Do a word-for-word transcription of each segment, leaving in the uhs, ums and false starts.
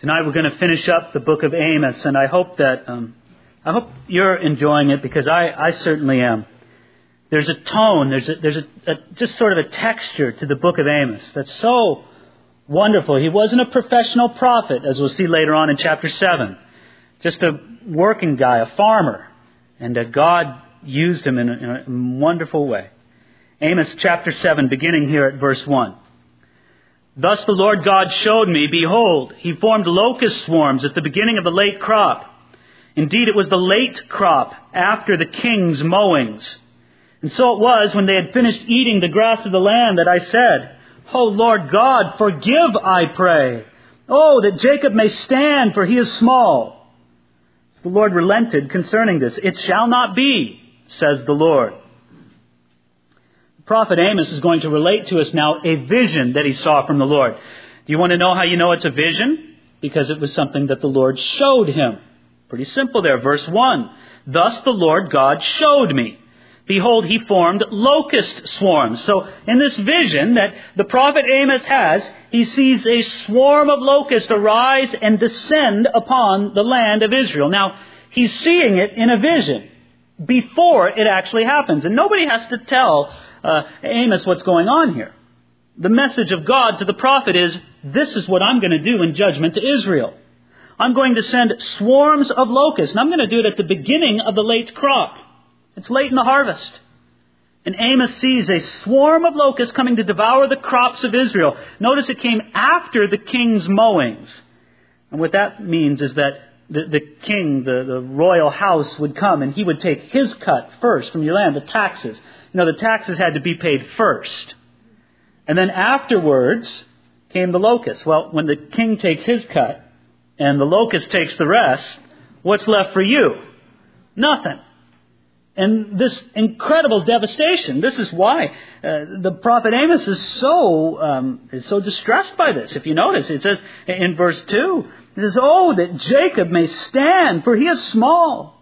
Tonight we're going to finish up the book of Amos, and I hope that um, I hope you're enjoying it, because I, I certainly am. There's a tone, there's a, there's a, a just sort of a texture to the book of Amos that's so wonderful. He wasn't a professional prophet, as we'll see later on in chapter seven. Just a working guy, a farmer, and uh, God used him in a, in a wonderful way. Amos chapter seven, beginning here at verse one. Thus the Lord God showed me, behold, he formed locust swarms at the beginning of the late crop. Indeed, it was the late crop after the king's mowings. And so it was, when they had finished eating the grass of the land, that I said, O Lord God, forgive, I pray. Oh, that Jacob may stand, for he is small. So the Lord relented concerning this. It shall not be, says the Lord. The prophet Amos is going to relate to us now a vision that he saw from the Lord. Do you want to know how you know it's a vision? Because it was something that the Lord showed him. Pretty simple there. Verse one. Thus the Lord God showed me. Behold, he formed locust swarms. So in this vision that the prophet Amos has, he sees a swarm of locusts arise and descend upon the land of Israel. Now, he's seeing it in a vision before it actually happens. And nobody has to tell uh, Amos what's going on here. The message of God to the prophet is, this is what I'm going to do in judgment to Israel. I'm going to send swarms of locusts, and I'm going to do it at the beginning of the late crop. It's late in the harvest. And Amos sees a swarm of locusts coming to devour the crops of Israel. Notice it came after the king's mowings. And what that means is that the, the king, the, the royal house, would come and he would take his cut first from your land, the taxes. You know, the taxes had to be paid first. And then afterwards came the locusts. Well, when the king takes his cut and the locust takes the rest, what's left for you? Nothing. And this incredible devastation, this is why uh, the prophet Amos is so um, is so distressed by this. If you notice, it says in verse two, it says, oh, that Jacob may stand, for he is small.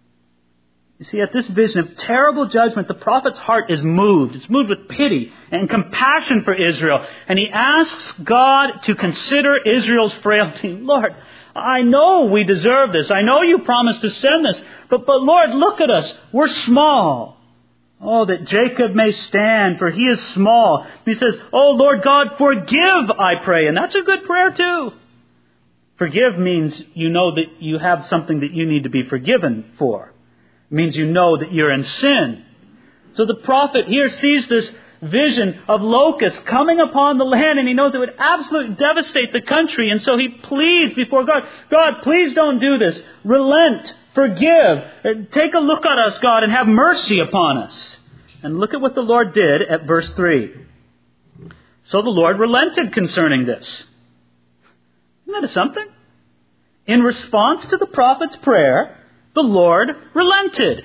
You see, at this vision of terrible judgment, the prophet's heart is moved. It's moved with pity and compassion for Israel. And he asks God to consider Israel's frailty. Lord, I know we deserve this. I know you promised to send this. But, but Lord, look at us. We're small. Oh, that Jacob may stand, for he is small. He says, oh, Lord God, forgive, I pray. And that's a good prayer too. Forgive means you know that you have something that you need to be forgiven for. It means you know that you're in sin. So the prophet here sees this vision of locusts coming upon the land, and he knows it would absolutely devastate the country. And so he pleads before God, God, please don't do this. Relent, forgive, take a look at us, God, and have mercy upon us. And look at what the Lord did at verse three. So the Lord relented concerning this. Isn't that something? In response to the prophet's prayer, the Lord relented.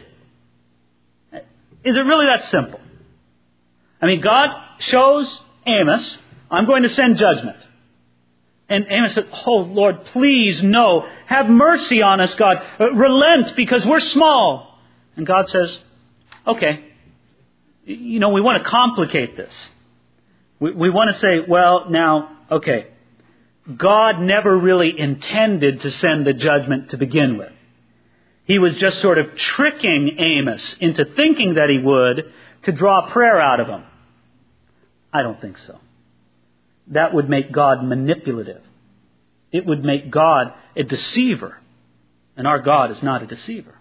Is it really that simple? I mean, God shows Amos, I'm going to send judgment. And Amos said, oh, Lord, please, no. Have mercy on us, God. Uh, relent, because we're small. And God says, okay. You know, we want to complicate this. We, we want to say, well, now, okay. God never really intended to send the judgment to begin with. He was just sort of tricking Amos into thinking that he would to draw prayer out of him. I don't think so. That would make God manipulative. It would make God a deceiver. And our God is not a deceiver.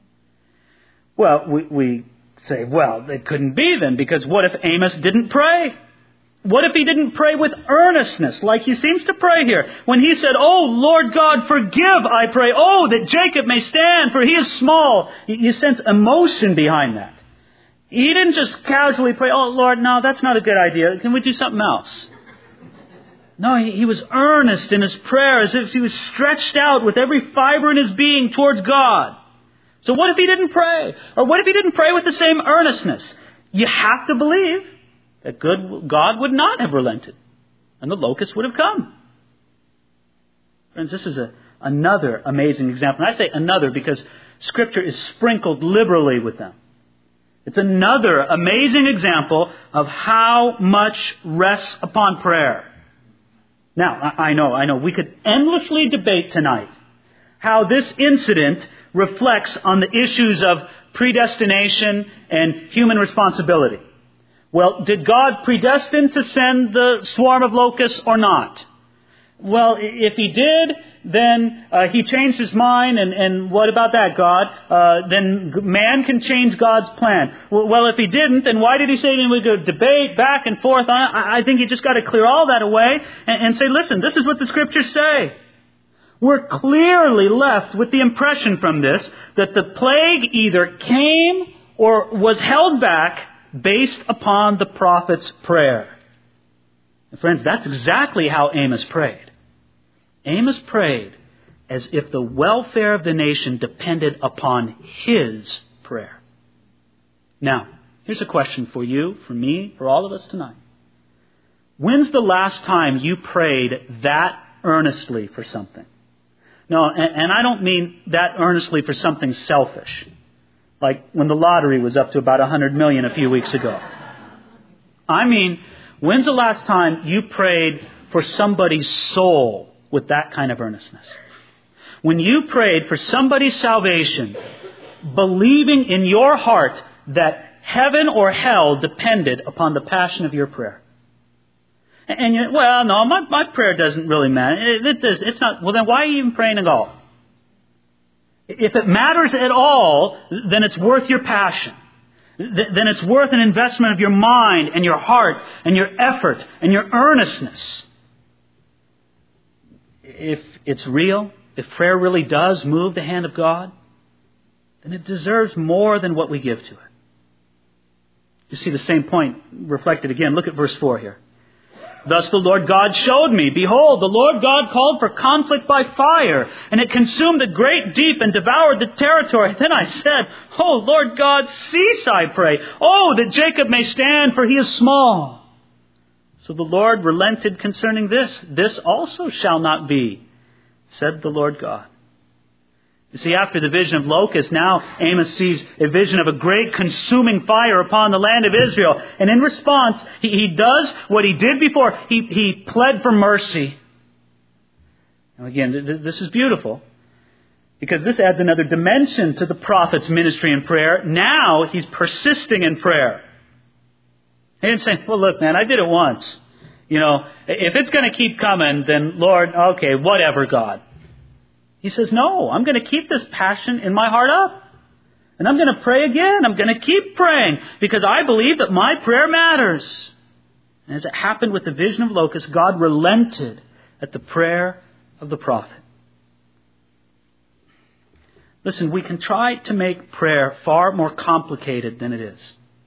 Well, we, we say, well, it couldn't be then, because what if Amos didn't pray? What if he didn't pray with earnestness like he seems to pray here? When he said, oh, Lord God, forgive, I pray. Oh, that Jacob may stand, for he is small. You sense emotion behind that. He didn't just casually pray, oh, Lord, no, that's not a good idea. Can we do something else? No, he, he was earnest in his prayer, as if he was stretched out with every fiber in his being towards God. So what if he didn't pray? Or what if he didn't pray with the same earnestness? You have to believe that good God would not have relented, and the locusts would have come. Friends, this is a, another amazing example. And I say another because Scripture is sprinkled liberally with them. It's another amazing example of how much rests upon prayer. Now, I know, I know, we could endlessly debate tonight how this incident reflects on the issues of predestination and human responsibility. Well, did God predestine to send the swarm of locusts or not? Well, if He did, then uh, He changed His mind, and, and what about that, God? Uh, then man can change God's plan. Well, if He didn't, then why did He say then we go debate back and forth? I, I think you just got to clear all that away and, and say, listen, this is what the Scriptures say. We're clearly left with the impression from this that the plague either came or was held back based upon the prophet's prayer. And friends, that's exactly how Amos prayed. Amos prayed as if the welfare of the nation depended upon his prayer. Now, here's a question for you, for me, for all of us tonight. When's the last time you prayed that earnestly for something? No, and, and I don't mean that earnestly for something selfish, like when the lottery was up to about one hundred million a few weeks ago. I mean, when's the last time you prayed for somebody's soul with that kind of earnestness? When you prayed for somebody's salvation, believing in your heart that heaven or hell depended upon the passion of your prayer. And you, well, no, my, my prayer doesn't really matter. It, it does, it's not. Well, then why are you even praying at all? If it matters at all, then it's worth your passion. Then it's worth an investment of your mind and your heart and your effort and your earnestness. If it's real, if prayer really does move the hand of God, then it deserves more than what we give to it. You see the same point reflected again. Look at verse four here. Thus the Lord God showed me, behold, the Lord God called for conflict by fire, and it consumed the great deep and devoured the territory. Then I said, Oh, Lord God, cease, I pray. Oh, that Jacob may stand, for he is small. So the Lord relented concerning this. This also shall not be, said the Lord God. You see, after the vision of locusts, now Amos sees a vision of a great consuming fire upon the land of Israel. And in response, he, he does what he did before. He, he pled for mercy. Now again, th- th- this is beautiful, because this adds another dimension to the prophet's ministry in prayer. Now he's persisting in prayer. He didn't say, well, look, man, I did it once. You know, if it's going to keep coming, then Lord, okay, whatever, God. He says, no, I'm going to keep this passion in my heart up. And I'm going to pray again. I'm going to keep praying because I believe that my prayer matters. And as it happened with the vision of locusts, God relented at the prayer of the prophet. Listen, we can try to make prayer far more complicated than it is.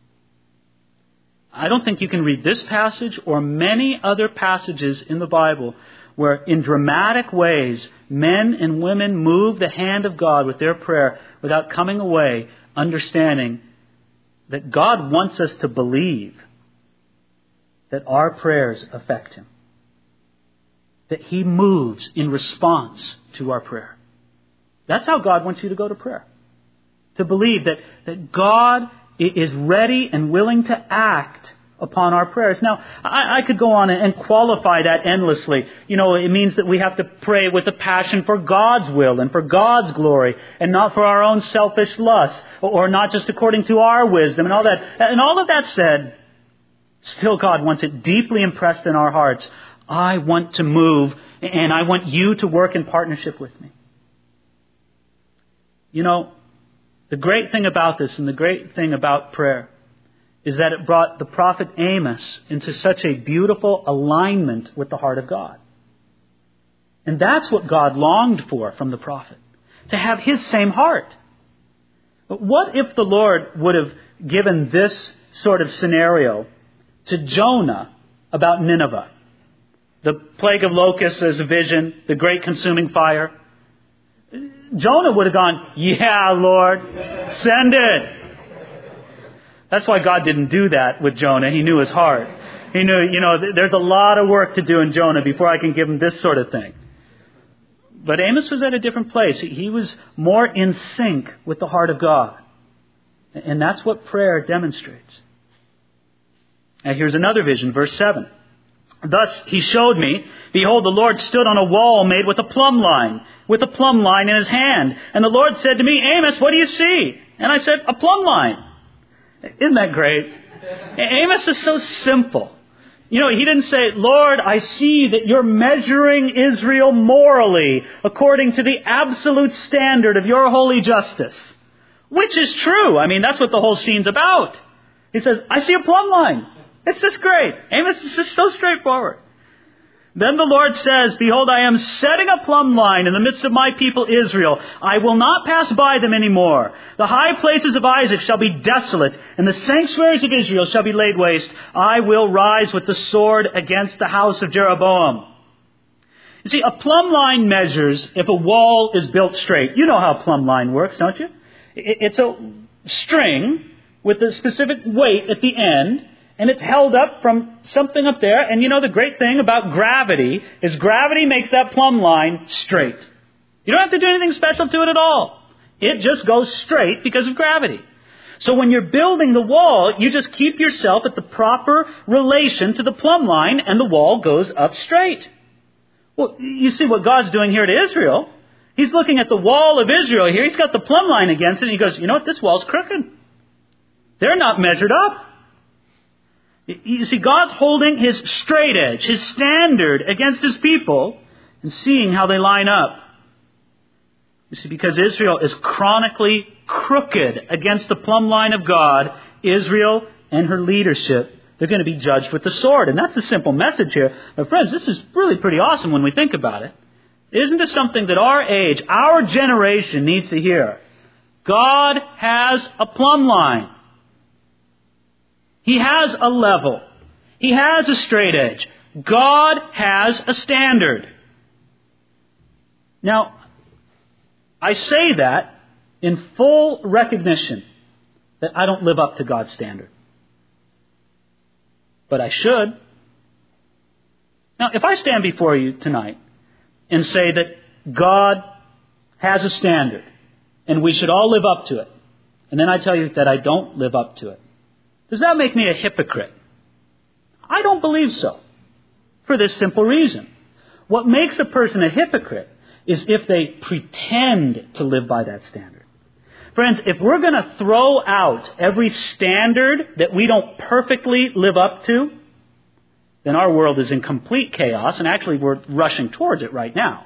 I don't think you can read this passage or many other passages in the Bible where in dramatic ways men and women move the hand of God with their prayer without coming away understanding that God wants us to believe that our prayers affect Him. That He moves in response to our prayer. That's how God wants you to go to prayer. To believe that, that God is ready and willing to act upon our prayers. Now, I, I could go on and qualify that endlessly. You know, it means that we have to pray with a passion for God's will and for God's glory and not for our own selfish lusts or not just according to our wisdom and all that. And all of that said, still God wants it deeply impressed in our hearts. I want to move and I want you to work in partnership with me. You know, the great thing about this and the great thing about prayer is that it brought the prophet Amos into such a beautiful alignment with the heart of God. And that's what God longed for from the prophet, to have his same heart. But what if the Lord would have given this sort of scenario to Jonah about Nineveh? The plague of locusts as a vision, the great consuming fire. Jonah would have gone, yeah, Lord, send it. That's why God didn't do that with Jonah. He knew his heart. He knew, you know, there's a lot of work to do in Jonah before I can give him this sort of thing. But Amos was at a different place. He was more in sync with the heart of God. And that's what prayer demonstrates. And here's another vision, verse seven. Thus he showed me, behold, the Lord stood on a wall made with a plumb line, with a plumb line in his hand. And the Lord said to me, Amos, what do you see? And I said, a plumb line. Isn't that great? Amos is so simple. You know, he didn't say, Lord, I see that you're measuring Israel morally according to the absolute standard of your holy justice. Which is true. I mean, that's what the whole scene's about. He says, I see a plumb line. It's just great. Amos is just so straightforward. Then the Lord says, behold, I am setting a plumb line in the midst of my people Israel. I will not pass by them anymore. The high places of Isaac shall be desolate, and the sanctuaries of Israel shall be laid waste. I will rise with the sword against the house of Jeroboam. You see, a plumb line measures if a wall is built straight. You know how a plumb line works, don't you? It's a string with a specific weight at the end, and it's held up from something up there. And you know the great thing about gravity is gravity makes that plumb line straight. You don't have to do anything special to it at all. It just goes straight because of gravity. So when you're building the wall, you just keep yourself at the proper relation to the plumb line, and the wall goes up straight. Well, you see what God's doing here to Israel. He's looking at the wall of Israel here. He's got the plumb line against it, and he goes, you know what, this wall's crooked. They're not measured up. You see, God's holding His straight edge, His standard against His people, and seeing how they line up. You see, because Israel is chronically crooked against the plumb line of God, Israel and her leadership, they're going to be judged with the sword. And that's a simple message here. But friends, this is really pretty awesome when we think about it. Isn't this something that our age, our generation needs to hear? God has a plumb line. He has a level. He has a straight edge. God has a standard. Now, I say that in full recognition that I don't live up to God's standard. But I should. Now, if I stand before you tonight and say that God has a standard and we should all live up to it, and then I tell you that I don't live up to it, does that make me a hypocrite? I don't believe so. For this simple reason. What makes a person a hypocrite is if they pretend to live by that standard. Friends, if we're going to throw out every standard that we don't perfectly live up to, then our world is in complete chaos, and actually we're rushing towards it right now.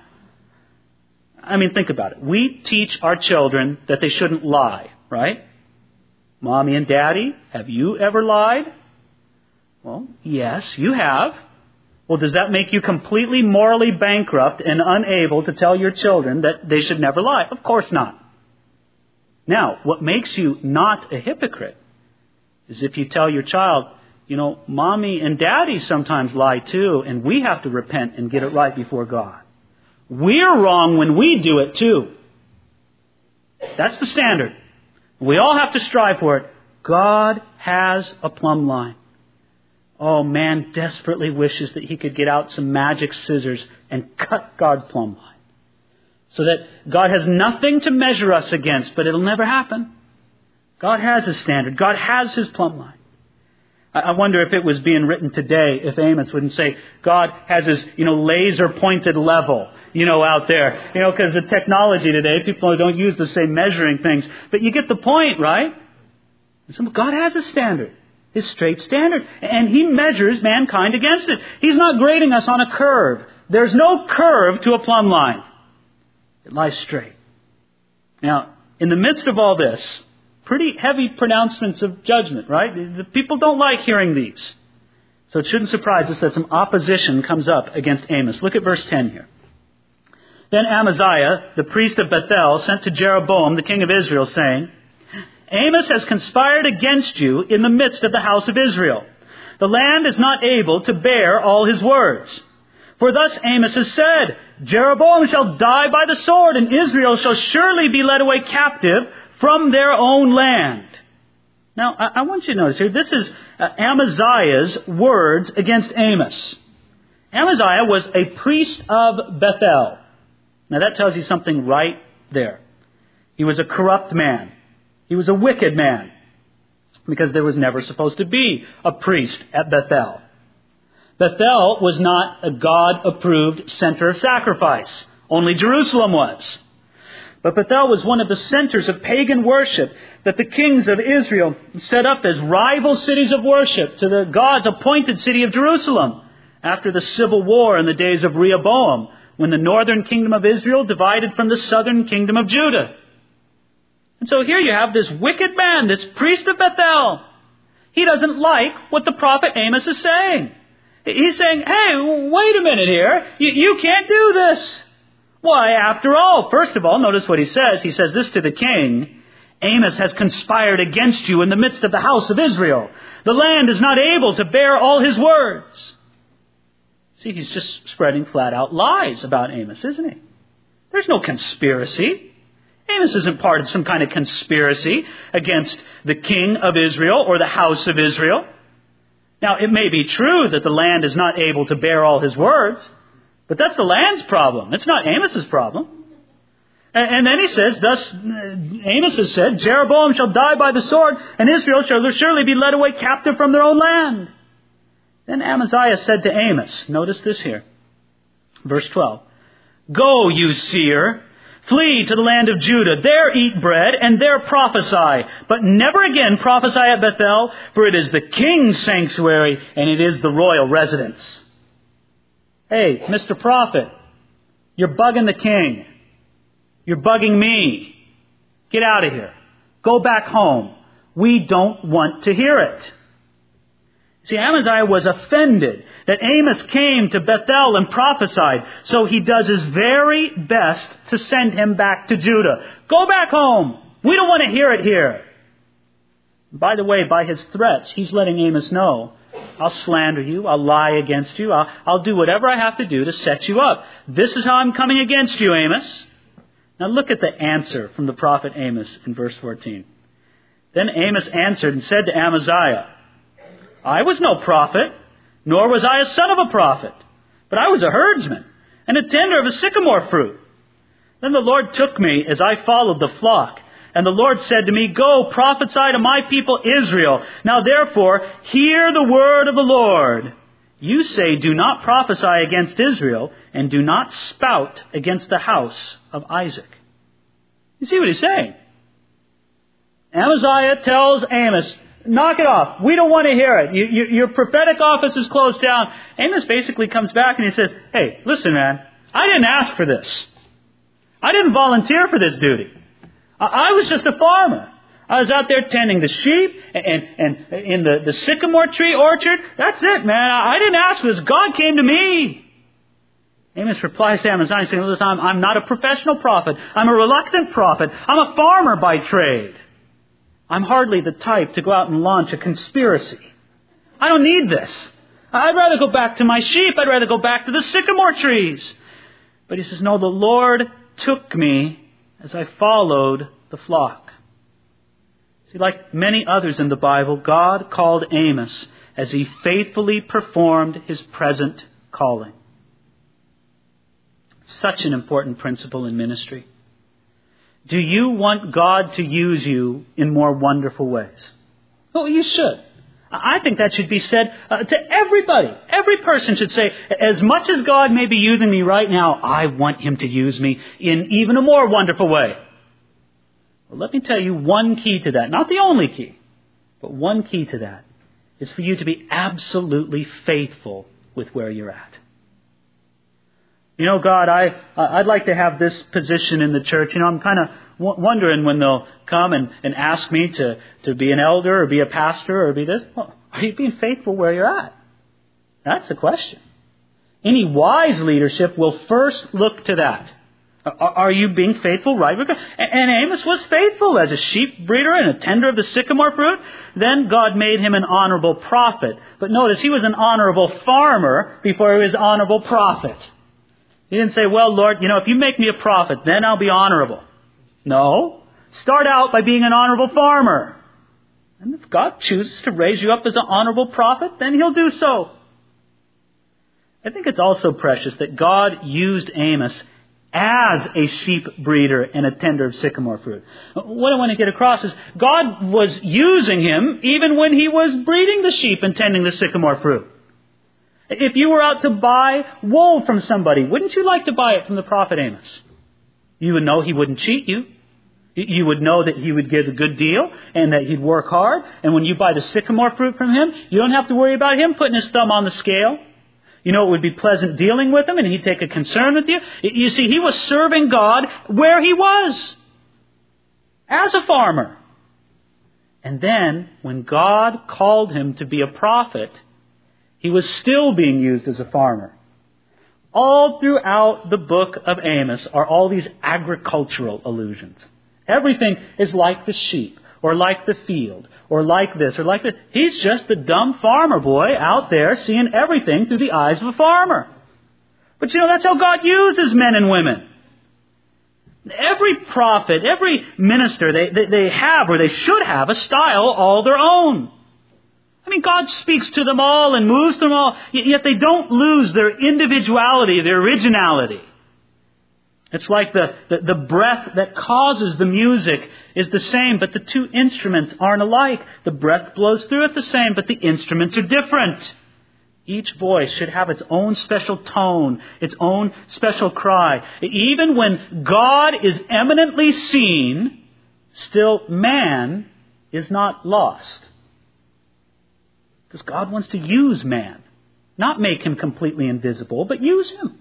I mean, think about it. We teach our children that they shouldn't lie, right? Mommy and Daddy, have you ever lied? Well, yes, you have. Well, does that make you completely morally bankrupt and unable to tell your children that they should never lie? Of course not. Now, what makes you not a hypocrite is if you tell your child, you know, Mommy and Daddy sometimes lie too, and we have to repent and get it right before God. We're wrong when we do it too. That's the standard. We all have to strive for it. God has a plumb line. Oh, man desperately wishes that he could get out some magic scissors and cut God's plumb line. So that God has nothing to measure us against, but it'll never happen. God has His standard. God has His plumb line. I wonder if it was being written today, if Amos wouldn't say, God has His, you know, laser-pointed level, you know, out there. You know, because the technology today, people don't use the same measuring things. But you get the point, right? God has a standard, His straight standard. And He measures mankind against it. He's not grading us on a curve. There's no curve to a plumb line. It lies straight. Now, in the midst of all this, pretty heavy pronouncements of judgment, right? The people don't like hearing these. So it shouldn't surprise us that some opposition comes up against Amos. Look at verse ten here. Then Amaziah, the priest of Bethel, sent to Jeroboam, the king of Israel, saying, Amos has conspired against you in the midst of the house of Israel. The land is not able to bear all his words. For thus Amos has said, Jeroboam shall die by the sword, and Israel shall surely be led away captive from their own land. Now, I, I want you to notice here, this is uh, Amaziah's words against Amos. Amaziah was a priest of Bethel. Now, that tells you something right there. He was a corrupt man. He was a wicked man. Because there was never supposed to be a priest at Bethel. Bethel was not a God-approved center of sacrifice. Only Jerusalem was. But Bethel was one of the centers of pagan worship that the kings of Israel set up as rival cities of worship to the God's appointed city of Jerusalem after the civil war in the days of Rehoboam, when the northern kingdom of Israel divided from the southern kingdom of Judah. And so here you have this wicked man, this priest of Bethel. He doesn't like what the prophet Amos is saying. He's saying, hey, wait a minute here. You, you can't do this. Why, after all, first of all, notice what he says. He says this to the king. Amos has conspired against you in the midst of the house of Israel. The land is not able to bear all his words. See, he's just spreading flat out lies about Amos, isn't he? There's no conspiracy. Amos isn't part of some kind of conspiracy against the king of Israel or the house of Israel. Now, it may be true that the land is not able to bear all his words, but that's the land's problem. It's not Amos's problem. And then he says, thus Amos has said, Jeroboam shall die by the sword, and Israel shall surely be led away captive from their own land. Then Amaziah said to Amos, notice this here, verse twelve, Go, you seer, flee to the land of Judah, there eat bread, and there prophesy, but never again prophesy at Bethel, for it is the king's sanctuary, and it is the royal residence. Hey, Mister Prophet, you're bugging the king. You're bugging me. Get out of here. Go back home. We don't want to hear it. See, Amaziah was offended that Amos came to Bethel and prophesied, so he does his very best to send him back to Judah. Go back home. We don't want to hear it here. By the way, by his threats, he's letting Amos know, I'll slander you. I'll lie against you. I'll, I'll do whatever I have to do to set you up. This is how I'm coming against you, Amos. Now look at the answer from the prophet Amos in verse fourteen. Then Amos answered and said to Amaziah, I was no prophet, nor was I a son of a prophet, but I was a herdsman and a tender of a sycamore fruit. Then the Lord took me as I followed the flock. And the Lord said to me, Go, prophesy to my people Israel. Now therefore, hear the word of the Lord. You say, do not prophesy against Israel, and do not spout against the house of Isaac. You see what he's saying? Amaziah tells Amos, knock it off. We don't want to hear it. You, you, your prophetic office is closed down. Amos basically comes back and he says, hey, listen, man, I didn't ask for this. I didn't volunteer for this duty. I was just a farmer. I was out there tending the sheep and, and, and in the, the sycamore tree orchard. That's it, man. I didn't ask for this. God came to me. Amos replies to Amaziah saying, listen, I'm, I'm not a professional prophet. I'm a reluctant prophet. I'm a farmer by trade. I'm hardly the type to go out and launch a conspiracy. I don't need this. I'd rather go back to my sheep. I'd rather go back to the sycamore trees. But he says, no, the Lord took me as I followed the flock. See, like many others in the Bible, God called Amos as he faithfully performed his present calling. Such an important principle in ministry. Do you want God to use you in more wonderful ways? Well, you should. I think that should be said uh, to everybody. Every person should say, as much as God may be using me right now, I want Him to use me in even a more wonderful way. Well, let me tell you one key to that. Not the only key, but one key to that is for you to be absolutely faithful with where you're at. You know, God, I, I'd like to have this position in the church. You know, I'm kind of w- wondering when they'll come and, and ask me to, to be an elder or be a pastor or be this. Well, are you being faithful where you're at? That's the question. Any wise leadership will first look to that. Are, are you being faithful right? And, and Amos was faithful as a sheep breeder and a tender of the sycamore fruit. Then God made him an honorable prophet. But notice, he was an honorable farmer before he was an honorable prophet. He didn't say, well, Lord, you know, if you make me a prophet, then I'll be honorable. No. Start out by being an honorable farmer. And if God chooses to raise you up as an honorable prophet, then He'll do so. I think it's also precious that God used Amos as a sheep breeder and a tender of sycamore fruit. What I want to get across is God was using him even when he was breeding the sheep and tending the sycamore fruit. If you were out to buy wool from somebody, wouldn't you like to buy it from the prophet Amos? You would know he wouldn't cheat you. You would know that he would give a good deal and that he'd work hard. And when you buy the sycamore fruit from him, you don't have to worry about him putting his thumb on the scale. You know, it would be pleasant dealing with him and he'd take a concern with you. You see, he was serving God where he was, as a farmer. And then, when God called him to be a prophet, he was still being used as a farmer. All throughout the book of Amos are all these agricultural allusions. Everything is like the sheep, or like the field, or like this, or like that. He's just the dumb farmer boy out there seeing everything through the eyes of a farmer. But you know, that's how God uses men and women. Every prophet, every minister, they, they, they have, or they should have, a style all their own. I mean, God speaks to them all and moves them all, yet they don't lose their individuality, their originality. It's like the, the, the breath that causes the music is the same, but the two instruments aren't alike. The breath blows through it the same, but the instruments are different. Each voice should have its own special tone, its own special cry. Even when God is eminently seen, still man is not lost. Because God wants to use man, not make him completely invisible, but use him.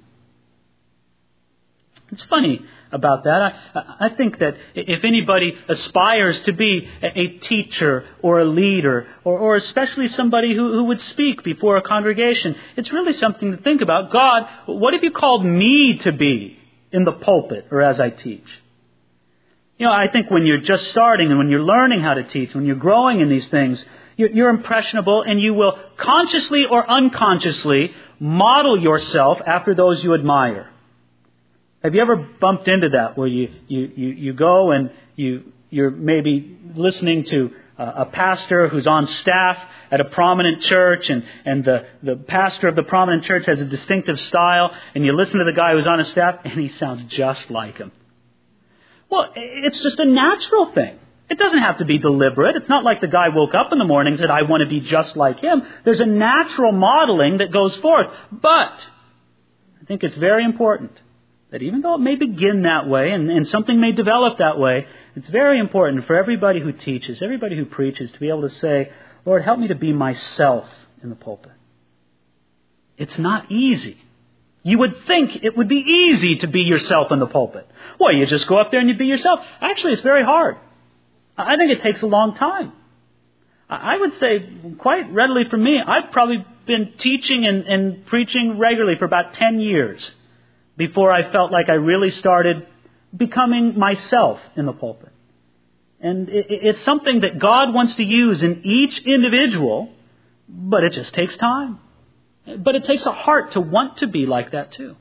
It's funny about that. I, I think that if anybody aspires to be a teacher or a leader, or, or especially somebody who, who would speak before a congregation, it's really something to think about. God, what have you called me to be in the pulpit or as I teach? You know, I think when you're just starting and when you're learning how to teach, when you're growing in these things, you're, you're impressionable and you will consciously or unconsciously model yourself after those you admire. Have you ever bumped into that where you, you, you, you go and you, you're maybe listening to a pastor who's on staff at a prominent church and, and the, the pastor of the prominent church has a distinctive style and you listen to the guy who's on his staff and he sounds just like him? Well, it's just a natural thing. It doesn't have to be deliberate. It's not like the guy woke up in the morning and said, I want to be just like him. There's a natural modeling that goes forth. But I think it's very important that even though it may begin that way and, and something may develop that way, it's very important for everybody who teaches, everybody who preaches to be able to say, Lord, help me to be myself in the pulpit. It's not easy. You would think it would be easy to be yourself in the pulpit. Well, you just go up there and you be yourself. Actually, it's very hard. I think it takes a long time. I would say quite readily for me, I've probably been teaching and, and preaching regularly for about ten years. Before I felt like I really started becoming myself in the pulpit. And it, it's something that God wants to use in each individual, but it just takes time. But it takes a heart to want to be like that too.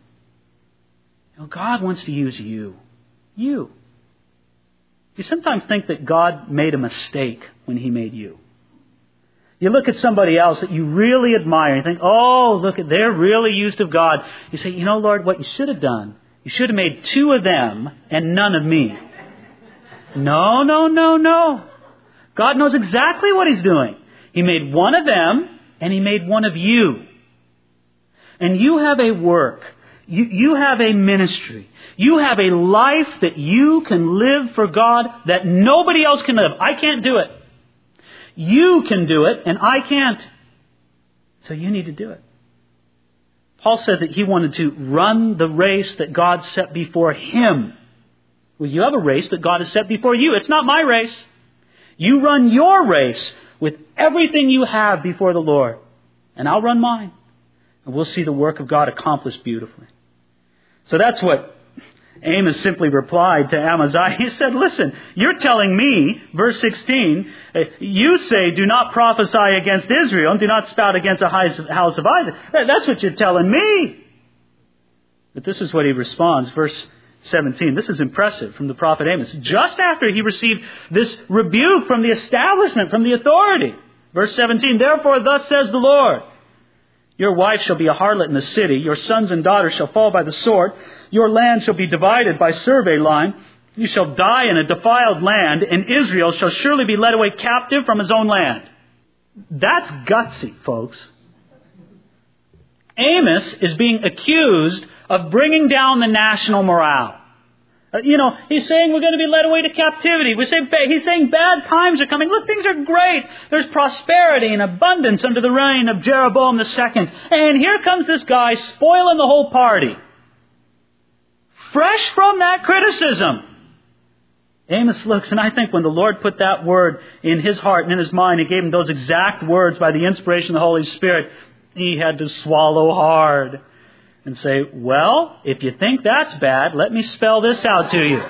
You know, God wants to use you. You. You sometimes think that God made a mistake when He made you. You look at somebody else that you really admire and you think, oh, look, they're really used of God. You say, you know, Lord, what you should have done, you should have made two of them and none of me. No, no, no, no. God knows exactly what He's doing. He made one of them and He made one of you. And you have a work. You, you have a ministry. You have a life that you can live for God that nobody else can live. I can't do it. You can do it, and I can't. So you need to do it. Paul said that he wanted to run the race that God set before him. Well, you have a race that God has set before you. It's not my race. You run your race with everything you have before the Lord. And I'll run mine. And we'll see the work of God accomplished beautifully. So that's what Amos simply replied to Amaziah. He said, listen, you're telling me, verse sixteen, you say, do not prophesy against Israel and do not spout against the house of Isaac. That's what you're telling me. But this is what he responds, verse seventeen. This is impressive from the prophet Amos. Just after he received this rebuke from the establishment, from the authority. Verse seventeen, therefore thus says the Lord, your wife shall be a harlot in the city, your sons and daughters shall fall by the sword, your land shall be divided by survey line, you shall die in a defiled land, and Israel shall surely be led away captive from his own land. That's gutsy, folks. Amos is being accused of bringing down the national morale. Uh, you know, he's saying we're going to be led away to captivity. We say, he's saying bad times are coming. Look, things are great. There's prosperity and abundance under the reign of Jeroboam the second. And here comes this guy spoiling the whole party. Fresh from that criticism, Amos looks, and I think when the Lord put that word in his heart and in his mind and gave him those exact words by the inspiration of the Holy Spirit, he had to swallow hard and say, well, if you think that's bad, let me spell this out to you.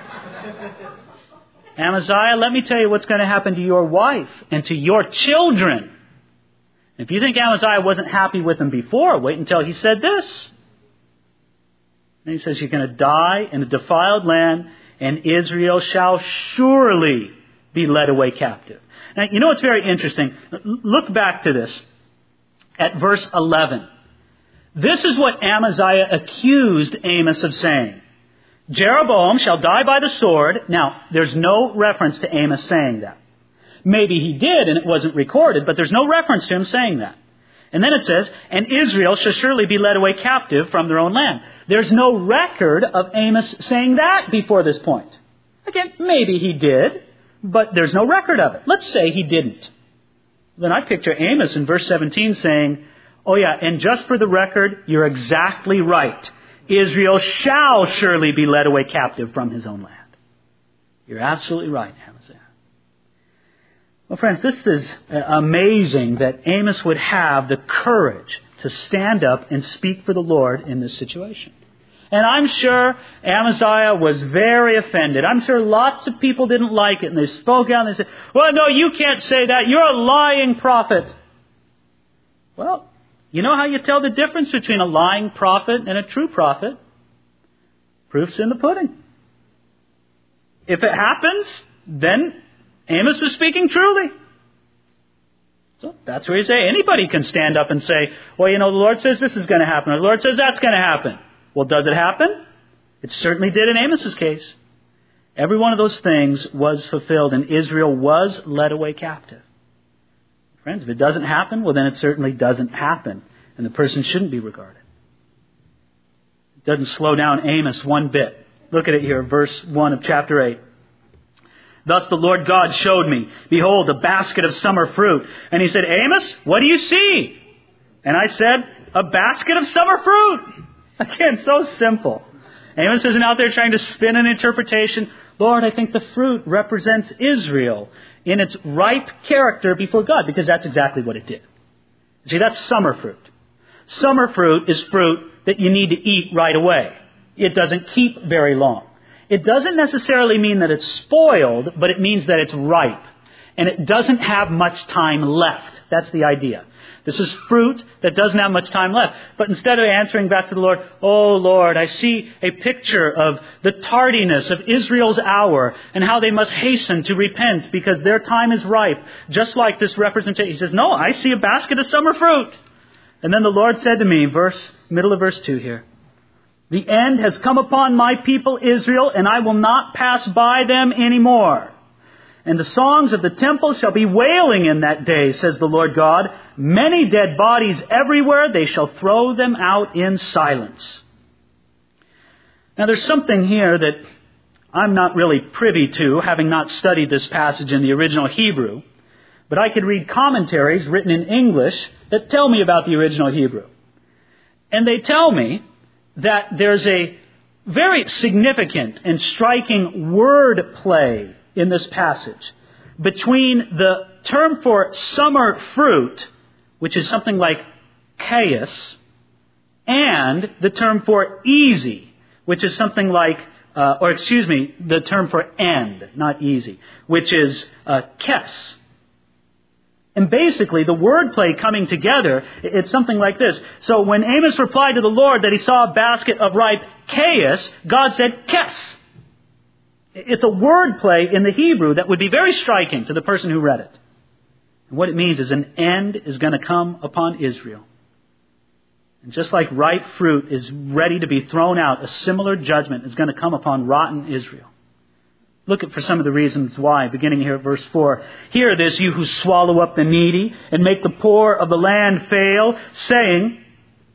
Amaziah, let me tell you what's going to happen to your wife and to your children. If you think Amaziah wasn't happy with him before, wait until he said this. And he says, you're going to die in a defiled land, and Israel shall surely be led away captive. Now, you know what's very interesting? Look back to this at verse eleven. This is what Amaziah accused Amos of saying. Jeroboam shall die by the sword. Now, there's no reference to Amos saying that. Maybe he did and it wasn't recorded, but there's no reference to him saying that. And then it says, and Israel shall surely be led away captive from their own land. There's no record of Amos saying that before this point. Again, maybe he did, but there's no record of it. Let's say he didn't. Then I picture Amos in verse seventeen saying, oh yeah, and just for the record, you're exactly right. Israel shall surely be led away captive from his own land. You're absolutely right, Amaziah. Well, friends, this is amazing that Amos would have the courage to stand up and speak for the Lord in this situation. And I'm sure Amaziah was very offended. I'm sure lots of people didn't like it, and they spoke out and they said, well, no, you can't say that. You're a lying prophet. Well, you know how you tell the difference between a lying prophet and a true prophet? Proof's in the pudding. If it happens, then Amos was speaking truly. So that's where you say anybody can stand up and say, well, you know, the Lord says this is going to happen, or the Lord says that's going to happen. Well, does it happen? It certainly did in Amos's case. Every one of those things was fulfilled, and Israel was led away captive. Friends, if it doesn't happen, well, then it certainly doesn't happen, and the person shouldn't be regarded. It doesn't slow down Amos one bit. Look at it here, verse one of chapter eight. Thus the Lord God showed me, behold, a basket of summer fruit. And he said, Amos, what do you see? And I said, a basket of summer fruit. Again, so simple. Amos isn't out there trying to spin an interpretation. Lord, I think the fruit represents Israel in its ripe character before God, because that's exactly what it did. See, that's summer fruit. Summer fruit is fruit that you need to eat right away. It doesn't keep very long. It doesn't necessarily mean that it's spoiled, but it means that it's ripe. And it doesn't have much time left. That's the idea. This is fruit that doesn't have much time left. But instead of answering back to the Lord, oh Lord, I see a picture of the tardiness of Israel's hour and how they must hasten to repent because their time is ripe. Just like this representation. He says, no, I see a basket of summer fruit. And then the Lord said to me, verse, middle of verse two here, the end has come upon my people Israel, and I will not pass by them anymore. And the songs of the temple shall be wailing in that day, says the Lord God. Many dead bodies everywhere, they shall throw them out in silence. Now there's something here that I'm not really privy to, having not studied this passage in the original Hebrew. But I could read commentaries written in English that tell me about the original Hebrew. And they tell me that there's a very significant and striking word play in this passage between the term for summer fruit, which is something like chaos, and the term for easy, which is something like, uh, or excuse me, the term for end, not easy, which is uh, kes. And basically, the wordplay coming together, it's something like this. So when Amos replied to the Lord that he saw a basket of ripe chaos, God said, kes. It's a wordplay in the Hebrew that would be very striking to the person who read it. And what it means is an end is going to come upon Israel. And just like ripe fruit is ready to be thrown out, a similar judgment is going to come upon rotten Israel. Look at for some of the reasons why, beginning here at verse four. Hear this, you who swallow up the needy and make the poor of the land fail, saying,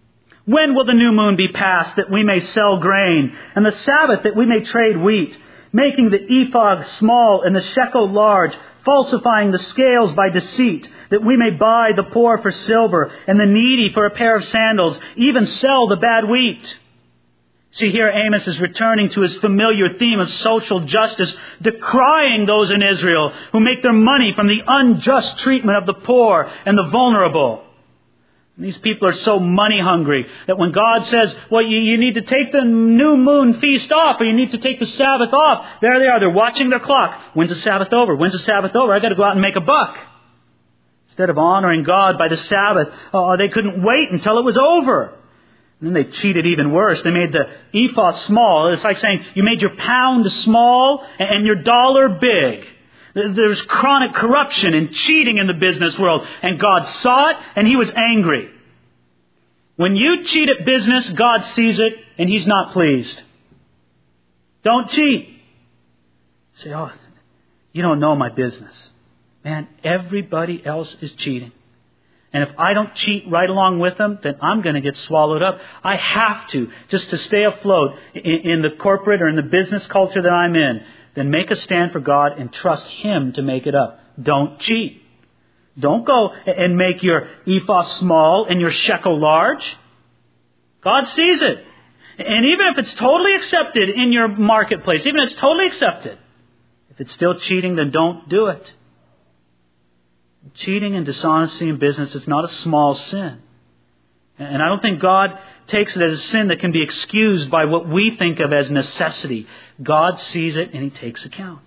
When will the new moon be passed that we may sell grain, and the Sabbath that we may trade wheat, making the ephah small and the shekel large, falsifying the scales by deceit, that we may buy the poor for silver and the needy for a pair of sandals, even sell the bad wheat? See, here Amos is returning to his familiar theme of social justice, decrying those in Israel who make their money from the unjust treatment of the poor and the vulnerable. And these people are so money hungry that when God says, well, you, you need to take the new moon feast off, or you need to take the Sabbath off, there they are. They're watching their clock. When's the Sabbath over? When's the Sabbath over? I got to go out and make a buck. Instead of honoring God by the Sabbath, oh, they couldn't wait until it was over. And then they cheated even worse. They made the ephah small. It's like saying you made your pound small and your dollar big. There's chronic corruption and cheating in the business world. And God saw it and He was angry. When you cheat at business, God sees it and He's not pleased. Don't cheat. Say, oh, you don't know my business. Man, everybody else is cheating. And if I don't cheat right along with them, then I'm going to get swallowed up. I have to, just to stay afloat in, in the corporate or in the business culture that I'm in. Then make a stand for God and trust Him to make it up. Don't cheat. Don't go and make your ephah small and your shekel large. God sees it. And even if it's totally accepted in your marketplace, even if it's totally accepted, if it's still cheating, then don't do it. Cheating and dishonesty in business is not a small sin. And I don't think God takes it as a sin that can be excused by what we think of as necessity. God sees it and He takes account.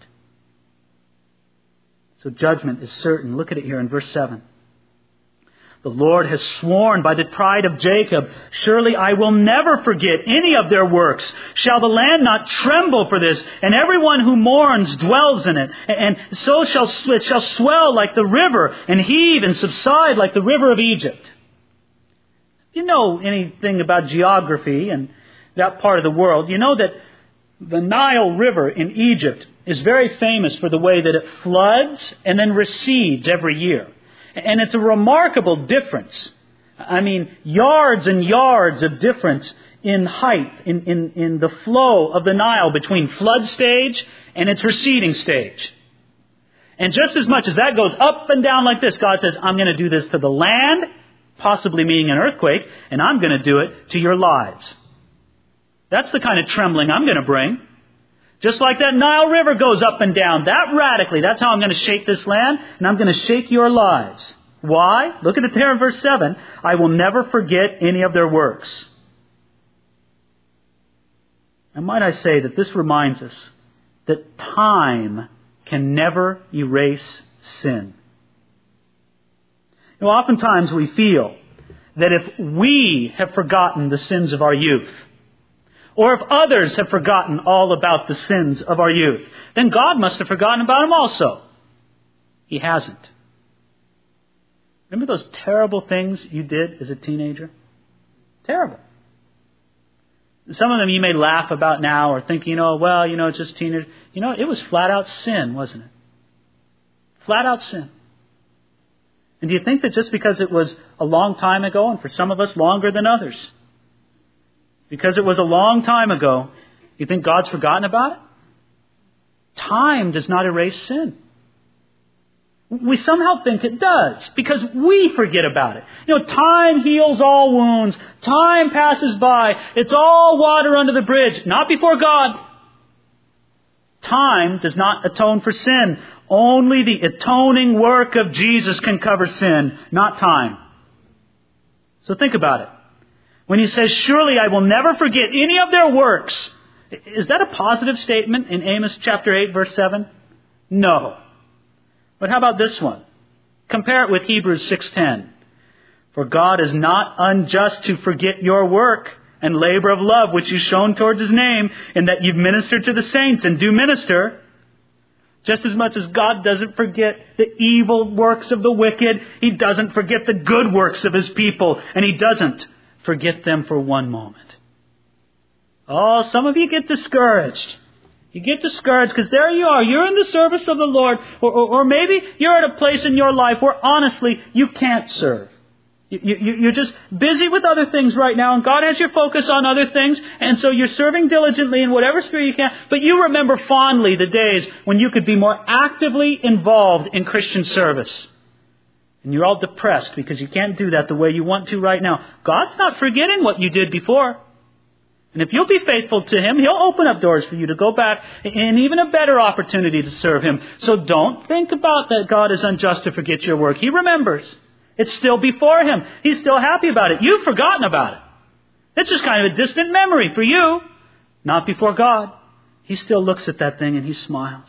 So judgment is certain. Look at it here in verse seven. The Lord has sworn by the pride of Jacob, surely I will never forget any of their works. Shall the land not tremble for this? And everyone who mourns dwells in it. And so shall it shall swell like the river and heave and subside like the river of Egypt. If you know anything about geography and that part of the world, you know that the Nile River in Egypt is very famous for the way that it floods and then recedes every year. And it's a remarkable difference. I mean, yards and yards of difference in height, in, in, in the flow of the Nile between flood stage and its receding stage. And just as much as that goes up and down like this, God says, I'm going to do this to the land, possibly meaning an earthquake, and I'm going to do it to your lives. That's the kind of trembling I'm going to bring. Just like that Nile River goes up and down, that radically, that's how I'm going to shake this land, and I'm going to shake your lives. Why? Look at it there in verse seven. I will never forget any of their works. And might I say that this reminds us that time can never erase sin. You know, oftentimes we feel that if we have forgotten the sins of our youth, or if others have forgotten all about the sins of our youth, then God must have forgotten about them also. He hasn't. Remember those terrible things you did as a teenager? Terrible. Some of them you may laugh about now or think, you know, well, you know, it's just teenagers. You know, it was flat out sin, wasn't it? Flat out sin. And do you think that just because it was a long time ago, and for some of us longer than others, because it was a long time ago, you think God's forgotten about it? Time does not erase sin. We somehow think it does because we forget about it. You know, time heals all wounds. Time passes by. It's all water under the bridge. Not before God. Time does not atone for sin. Only the atoning work of Jesus can cover sin, not time. So think about it. When He says, surely I will never forget any of their works. Is that a positive statement in Amos chapter eight, verse seven? No. But how about this one? Compare it with Hebrews six ten. For God is not unjust to forget your work and labor of love which you've shown towards His name, in that you've ministered to the saints and do minister. Just as much as God doesn't forget the evil works of the wicked, He doesn't forget the good works of His people, and He doesn't forget them for one moment. Oh, some of you get discouraged. You get discouraged because there you are. You're in the service of the Lord. Or, or, or maybe you're at a place in your life where honestly you can't serve. You, you, you're just busy with other things right now, and God has your focus on other things, and so you're serving diligently in whatever sphere you can. But you remember fondly the days when you could be more actively involved in Christian service. And you're all depressed because you can't do that the way you want to right now. God's not forgetting what you did before. And if you'll be faithful to Him, He'll open up doors for you to go back and even a better opportunity to serve Him. So don't think about that God is unjust to forget your work. He remembers. It's still before Him. He's still happy about it. You've forgotten about it. It's just kind of a distant memory for you. Not before God. He still looks at that thing and He smiles.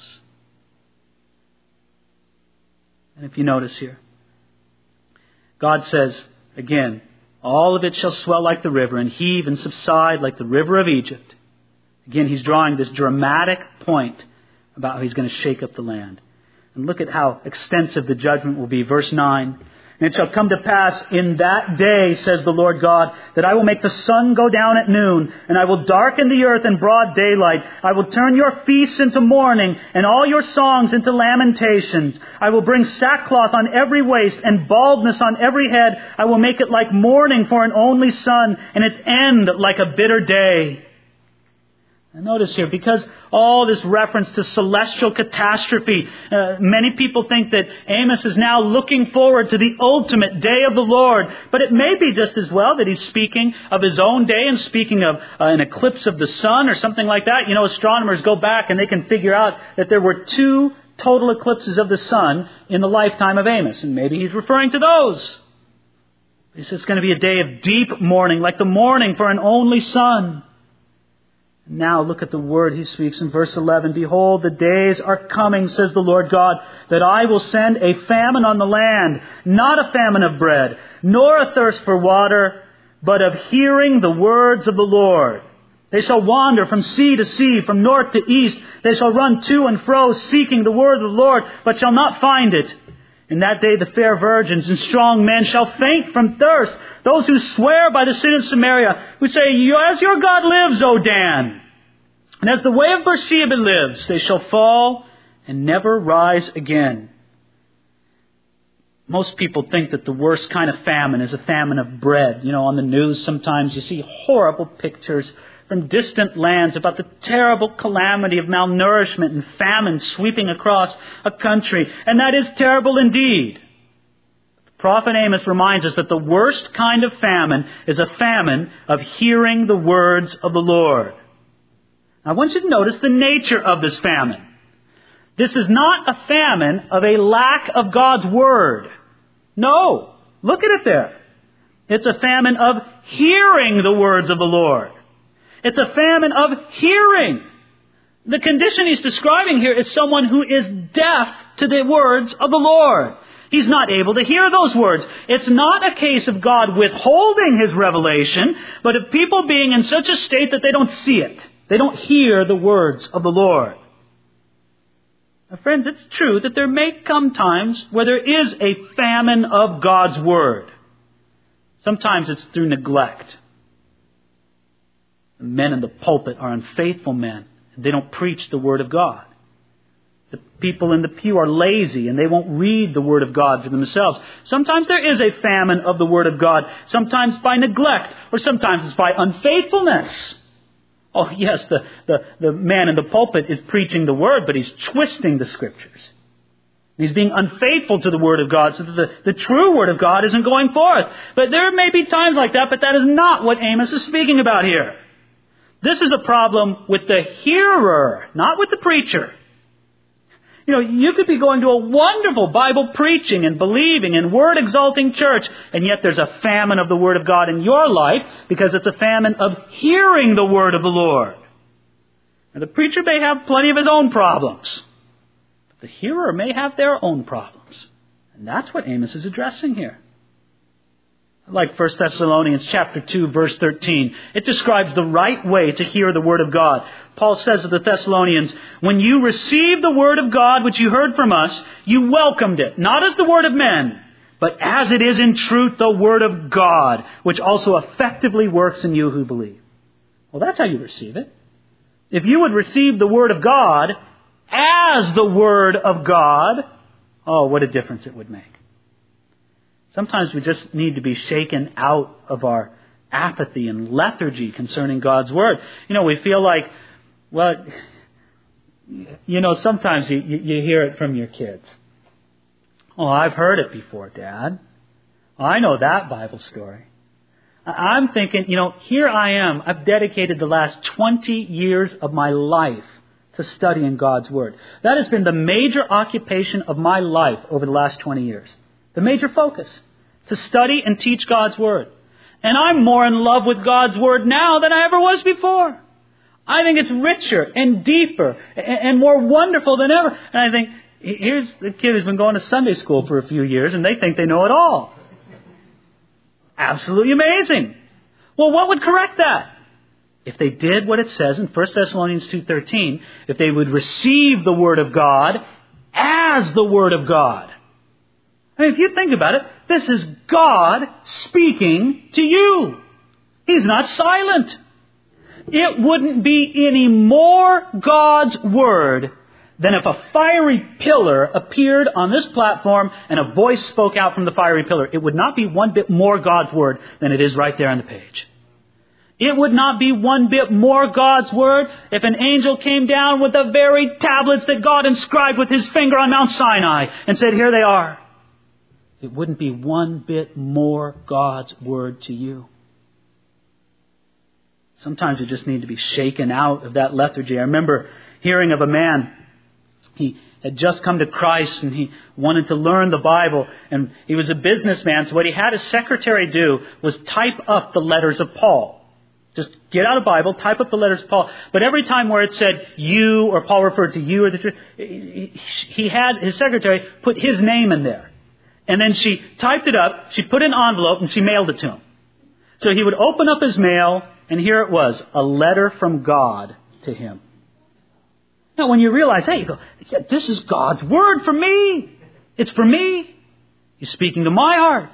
And if you notice here, God says, again, all of it shall swell like the river and heave and subside like the river of Egypt. Again, He's drawing this dramatic point about how He's going to shake up the land. And look at how extensive the judgment will be. Verse nine. And it shall come to pass in that day, says the Lord God, that I will make the sun go down at noon, and I will darken the earth in broad daylight. I will turn your feasts into mourning, and all your songs into lamentations. I will bring sackcloth on every waist, and baldness on every head. I will make it like mourning for an only son, and its end like a bitter day. And notice here, because all this reference to celestial catastrophe, uh, many people think that Amos is now looking forward to the ultimate day of the Lord. But it may be just as well that he's speaking of his own day and speaking of uh, an eclipse of the sun or something like that. You know, astronomers go back and they can figure out that there were two total eclipses of the sun in the lifetime of Amos. And maybe he's referring to those. He says it's going to be a day of deep mourning, like the mourning for an only son. Now look at the word He speaks in verse eleven. Behold, the days are coming, says the Lord God, that I will send a famine on the land, not a famine of bread, nor a thirst for water, but of hearing the words of the Lord. They shall wander from sea to sea, from north to east. They shall run to and fro, seeking the word of the Lord, but shall not find it. In that day the fair virgins and strong men shall faint from thirst. Those who swear by the sin of Samaria, who say, as your God lives, O Dan, and as the way of Beersheba lives, they shall fall and never rise again. Most people think that the worst kind of famine is a famine of bread. You know, on the news sometimes you see horrible pictures from distant lands about the terrible calamity of malnourishment and famine sweeping across a country. And that is terrible indeed. The prophet Amos reminds us that the worst kind of famine is a famine of hearing the words of the Lord. I want you to notice the nature of this famine. This is not a famine of a lack of God's Word. No. Look at it there. It's a famine of hearing the words of the Lord. It's a famine of hearing. The condition he's describing here is someone who is deaf to the words of the Lord. He's not able to hear those words. It's not a case of God withholding His revelation, but of people being in such a state that they don't see it. They don't hear the words of the Lord. Now, friends, it's true that there may come times where there is a famine of God's Word. Sometimes it's through neglect. The men in the pulpit are unfaithful men. They don't preach the Word of God. The people in the pew are lazy and they won't read the Word of God for themselves. Sometimes there is a famine of the Word of God. Sometimes by neglect, or sometimes it's by unfaithfulness. Oh yes, the, the, the man in the pulpit is preaching the Word, but he's twisting the Scriptures. He's being unfaithful to the Word of God, so that the, the true Word of God isn't going forth. But there may be times like that, but that is not what Amos is speaking about here. This is a problem with the hearer, not with the preacher. You know, you could be going to a wonderful Bible preaching and believing and word-exalting church, and yet there's a famine of the Word of God in your life because it's a famine of hearing the Word of the Lord. Now, the preacher may have plenty of his own problems, but the hearer may have their own problems. And that's what Amos is addressing here. Like First Thessalonians chapter two, verse thirteen. It describes the right way to hear the Word of God. Paul says to the Thessalonians, when you received the Word of God which you heard from us, you welcomed it, not as the word of men, but as it is in truth the Word of God, which also effectively works in you who believe. Well, that's how you receive it. If you would receive the Word of God as the Word of God, oh, what a difference it would make. Sometimes we just need to be shaken out of our apathy and lethargy concerning God's Word. You know, we feel like, well, you know, sometimes you, you hear it from your kids. Oh, I've heard it before, Dad. Oh, I know that Bible story. I'm thinking, you know, here I am. I've dedicated the last twenty years of my life to studying God's Word. That has been the major occupation of my life over the last twenty years. The major focus, to study and teach God's Word. And I'm more in love with God's Word now than I ever was before. I think it's richer and deeper and more wonderful than ever. And I think, here's the kid who's been going to Sunday school for a few years and they think they know it all. Absolutely amazing. Well, what would correct that? If they did what it says in First Thessalonians two thirteen, if they would receive the Word of God as the Word of God. I mean, if you think about it, this is God speaking to you. He's not silent. It wouldn't be any more God's Word than if a fiery pillar appeared on this platform and a voice spoke out from the fiery pillar. It would not be one bit more God's Word than it is right there on the page. It would not be one bit more God's Word if an angel came down with the very tablets that God inscribed with His finger on Mount Sinai and said, here they are. It wouldn't be one bit more God's Word to you. Sometimes you just need to be shaken out of that lethargy. I remember hearing of a man. He had just come to Christ and he wanted to learn the Bible. And he was a businessman. So what he had his secretary do was type up the letters of Paul. Just get out a Bible, type up the letters of Paul. But every time where it said you or Paul referred to you or the church, he had his secretary put his name in there. And then she typed it up, she put it in an envelope and she mailed it to him. So he would open up his mail and here it was, a letter from God to him. Now, when you realize, hey, you go, yeah, this is God's Word for me. It's for me. He's speaking to my heart.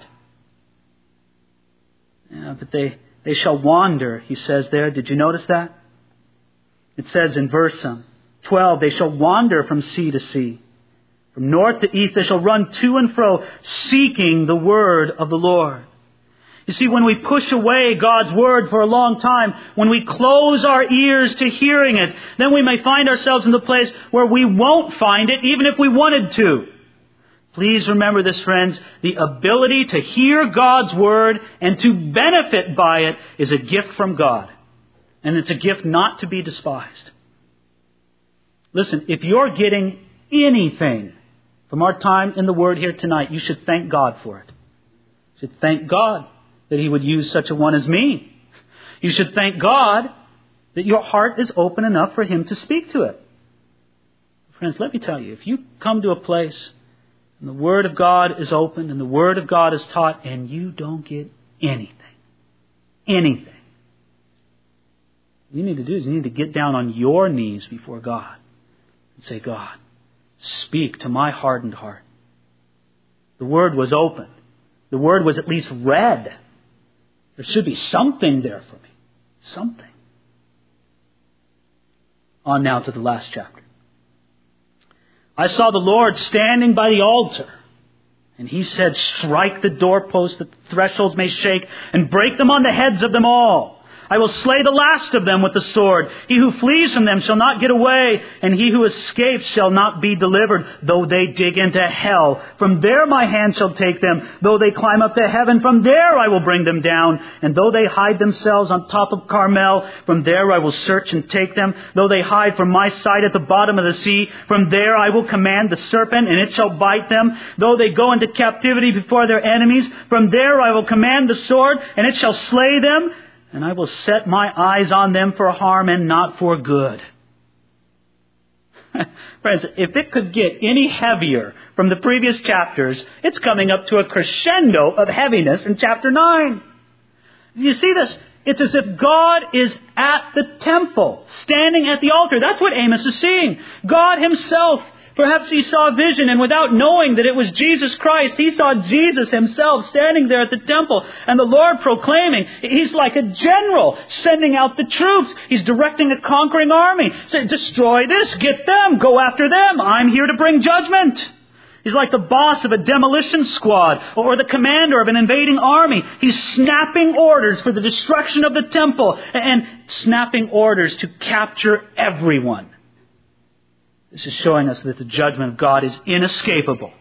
Yeah, but they, they shall wander, he says there. Did you notice that? It says in verse twelve, they shall wander from sea to sea. From north to east, they shall run to and fro, seeking the word of the Lord. You see, when we push away God's Word for a long time, when we close our ears to hearing it, then we may find ourselves in the place where we won't find it even if we wanted to. Please remember this, friends. The ability to hear God's Word and to benefit by it is a gift from God. And it's a gift not to be despised. Listen, if you're getting anything from our time in the Word here tonight, you should thank God for it. You should thank God that He would use such a one as me. You should thank God that your heart is open enough for Him to speak to it. Friends, let me tell you, if you come to a place and the Word of God is open and the Word of God is taught and you don't get anything, anything, what you need to do is you need to get down on your knees before God and say, God, speak to my hardened heart. The Word was opened. The Word was at least read. There should be something there for me. Something. On now to the last chapter. I saw the Lord standing by the altar. And He said, strike the doorposts that the thresholds may shake, and break them on the heads of them all. I will slay the last of them with the sword. He who flees from them shall not get away, and he who escapes shall not be delivered, though they dig into hell. From there my hand shall take them. Though they climb up to heaven, from there I will bring them down. And though they hide themselves on top of Carmel, from there I will search and take them. Though they hide from my sight at the bottom of the sea, from there I will command the serpent, and it shall bite them. Though they go into captivity before their enemies, from there I will command the sword, and it shall slay them. And I will set my eyes on them for harm and not for good. Friends, if it could get any heavier from the previous chapters, it's coming up to a crescendo of heaviness in chapter nine. You see this? It's as if God is at the temple, standing at the altar. That's what Amos is seeing. God Himself. Perhaps he saw a vision, and without knowing that it was Jesus Christ, he saw Jesus Himself standing there at the temple, and the Lord proclaiming. He's like a general sending out the troops. He's directing a conquering army. Say, destroy this, get them, go after them. I'm here to bring judgment. He's like the boss of a demolition squad or the commander of an invading army. He's snapping orders for the destruction of the temple and snapping orders to capture everyone. This is showing us that the judgment of God is inescapable.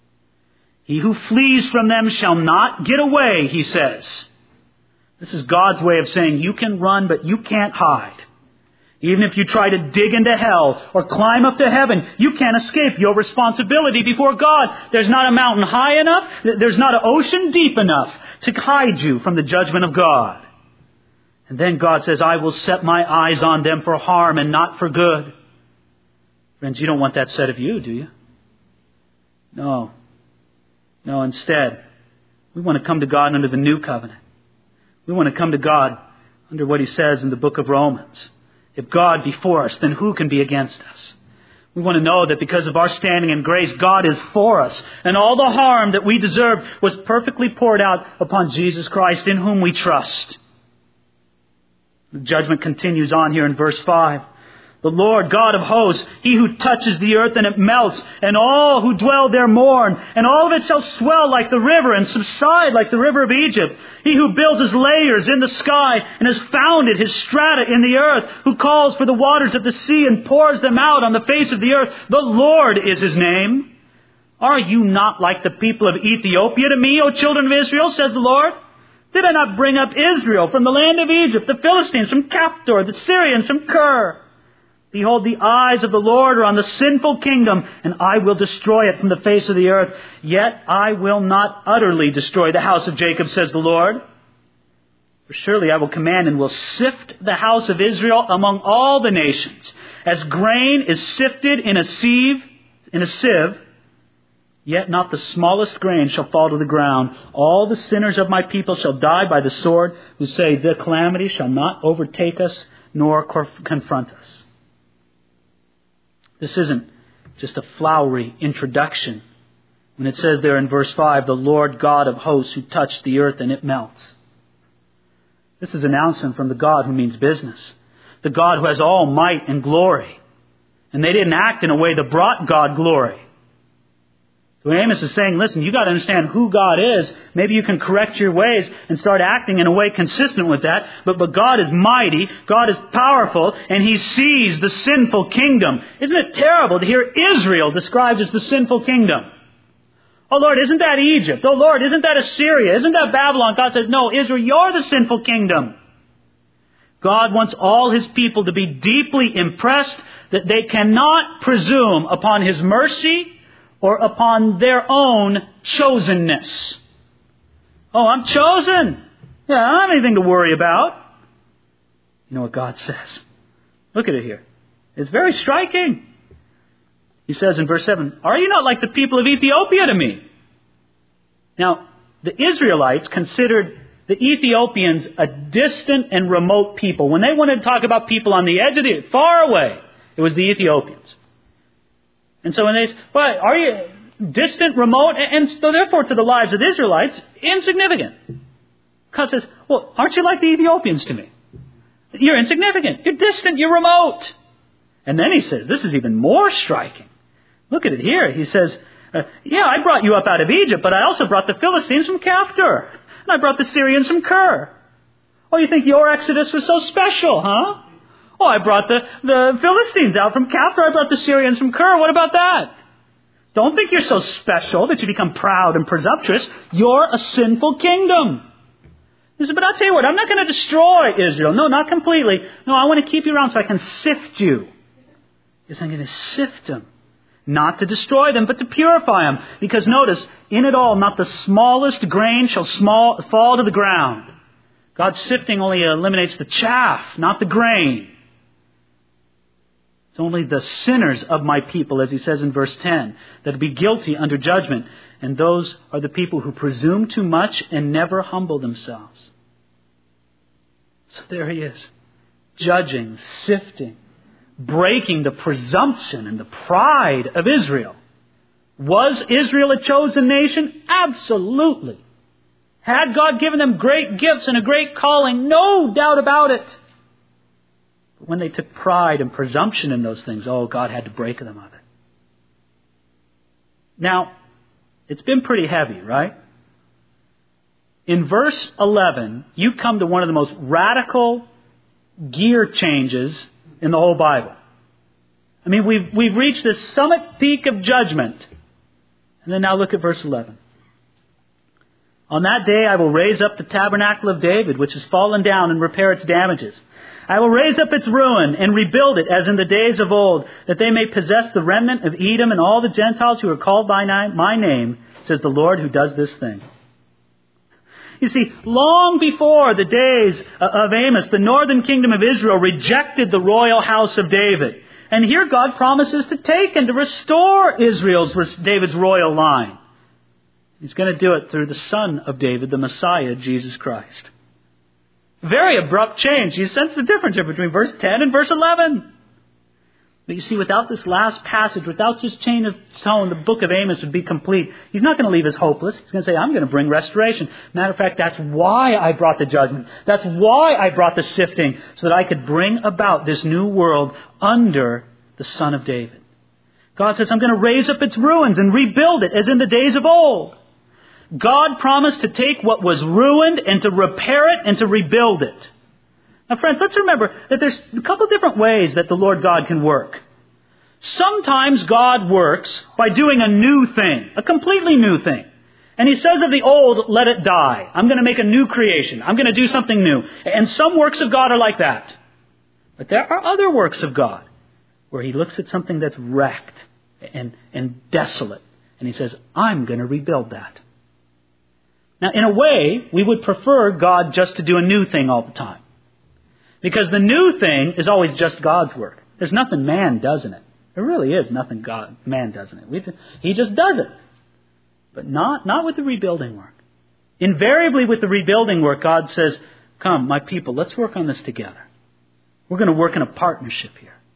He who flees from them shall not get away, he says. This is God's way of saying you can run, but you can't hide. Even if you try to dig into hell or climb up to heaven, you can't escape your responsibility before God. There's not a mountain high enough, there's not an ocean deep enough to hide you from the judgment of God. And then God says, I will set my eyes on them for harm and not for good. Friends, you don't want that said of you, do you? No. No, instead, we want to come to God under the new covenant. We want to come to God under what He says in the book of Romans. If God be for us, then who can be against us? We want to know that because of our standing in grace, God is for us. And all the harm that we deserved was perfectly poured out upon Jesus Christ, in whom we trust. The judgment continues on here in verse five. The Lord God of hosts, He who touches the earth and it melts, and all who dwell there mourn, and all of it shall swell like the river and subside like the river of Egypt. He who builds his layers in the sky and has founded his strata in the earth, who calls for the waters of the sea and pours them out on the face of the earth. The Lord is His name. Are you not like the people of Ethiopia to me, O children of Israel, says the Lord? Did I not bring up Israel from the land of Egypt, the Philistines from Caphtor, the Syrians from Kir? Behold, the eyes of the Lord are on the sinful kingdom, and I will destroy it from the face of the earth. Yet I will not utterly destroy the house of Jacob, says the Lord. For surely I will command and will sift the house of Israel among all the nations. As grain is sifted in a sieve, in a sieve, yet not the smallest grain shall fall to the ground. All the sinners of my people shall die by the sword, who say, the calamity shall not overtake us, nor confront us. This isn't just a flowery introduction when it says there in verse five, the Lord God of hosts who touched the earth and it melts. This is an announcement from the God who means business, the God who has all might and glory. And they didn't act in a way that brought God glory. So Amos is saying, listen, you got to understand who God is. Maybe you can correct your ways and start acting in a way consistent with that. But, but God is mighty, God is powerful, and He sees the sinful kingdom. Isn't it terrible to hear Israel described as the sinful kingdom? Oh Lord, isn't that Egypt? Oh Lord, isn't that Assyria? Isn't that Babylon? God says, no, Israel, you're the sinful kingdom. God wants all His people to be deeply impressed that they cannot presume upon His mercy or upon their own chosenness. Oh, I'm chosen. Yeah, I don't have anything to worry about. You know what God says? Look at it here. It's very striking. He says in verse seven, are you not like the people of Ethiopia to me? Now, the Israelites considered the Ethiopians a distant and remote people. When they wanted to talk about people on the edge of the, far away, it was the Ethiopians. And so when they say, well, are you distant, remote, and so therefore to the lives of the Israelites, insignificant. God says, well, aren't you like the Ethiopians to me? You're insignificant. You're distant. You're remote. And then He says, this is even more striking. Look at it here. He says, uh, yeah, I brought you up out of Egypt, but I also brought the Philistines from Caphtor. And I brought the Syrians from Kir. Oh, you think your exodus was so special, huh? Oh, I brought the, the Philistines out from Caphtor. I brought the Syrians from Kir. What about that? Don't think you're so special that you become proud and presumptuous. You're a sinful kingdom. He said, but I'll tell you what, I'm not going to destroy Israel. No, not completely. No, I want to keep you around so I can sift you. Yes, I'm going to sift them. Not to destroy them, but to purify them. Because notice, in it all, not the smallest grain shall small, fall to the ground. God's sifting only eliminates the chaff, not the grain. It's only the sinners of my people, as He says in verse ten, that will be guilty under judgment. And those are the people who presume too much and never humble themselves. So there He is, judging, sifting, breaking the presumption and the pride of Israel. Was Israel a chosen nation? Absolutely. Had God given them great gifts and a great calling? No doubt about it. But when they took pride and presumption in those things, oh, God had to break them of it. Now, it's been pretty heavy, right? In verse eleven, you come to one of the most radical gear changes in the whole Bible. I mean, we've, we've reached the summit peak of judgment. And then now look at verse eleven. On that day I will raise up the tabernacle of David, which has fallen down, and repair its damages. I will raise up its ruin and rebuild it as in the days of old, that they may possess the remnant of Edom and all the Gentiles who are called by my name, says the Lord who does this thing. You see, long before the days of Amos, the northern kingdom of Israel rejected the royal house of David. And here God promises to take and to restore Israel's, David's royal line. He's going to do it through the son of David, the Messiah, Jesus Christ. Very abrupt change. You sense the difference here between verse ten and verse eleven. But you see, without this last passage, without this chain of tone, the book of Amos would be complete. He's not going to leave us hopeless. He's going to say, I'm going to bring restoration. Matter of fact, that's why I brought the judgment. That's why I brought the sifting, so that I could bring about this new world under the Son of David. God says, I'm going to raise up its ruins and rebuild it as in the days of old. God promised to take what was ruined and to repair it and to rebuild it. Now, friends, let's remember that there's a couple different ways that the Lord God can work. Sometimes God works by doing a new thing, a completely new thing. And He says of the old, let it die. I'm going to make a new creation. I'm going to do something new. And some works of God are like that. But there are other works of God where He looks at something that's wrecked and, and desolate. And He says, I'm going to rebuild that. Now, in a way, we would prefer God just to do a new thing all the time. Because the new thing is always just God's work. There's nothing man does in it. There really is nothing God man does in it. We just, he just does it. But not, not with the rebuilding work. Invariably with the rebuilding work, God says, come, my people, let's work on this together. We're going to work in a partnership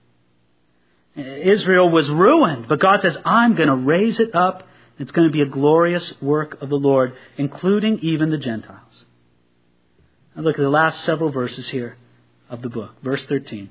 here. Israel was ruined, but God says, I'm going to raise it up. It's going to be a glorious work of the Lord, including even the Gentiles. Now look at the last several verses here of the book. Verse thirteen.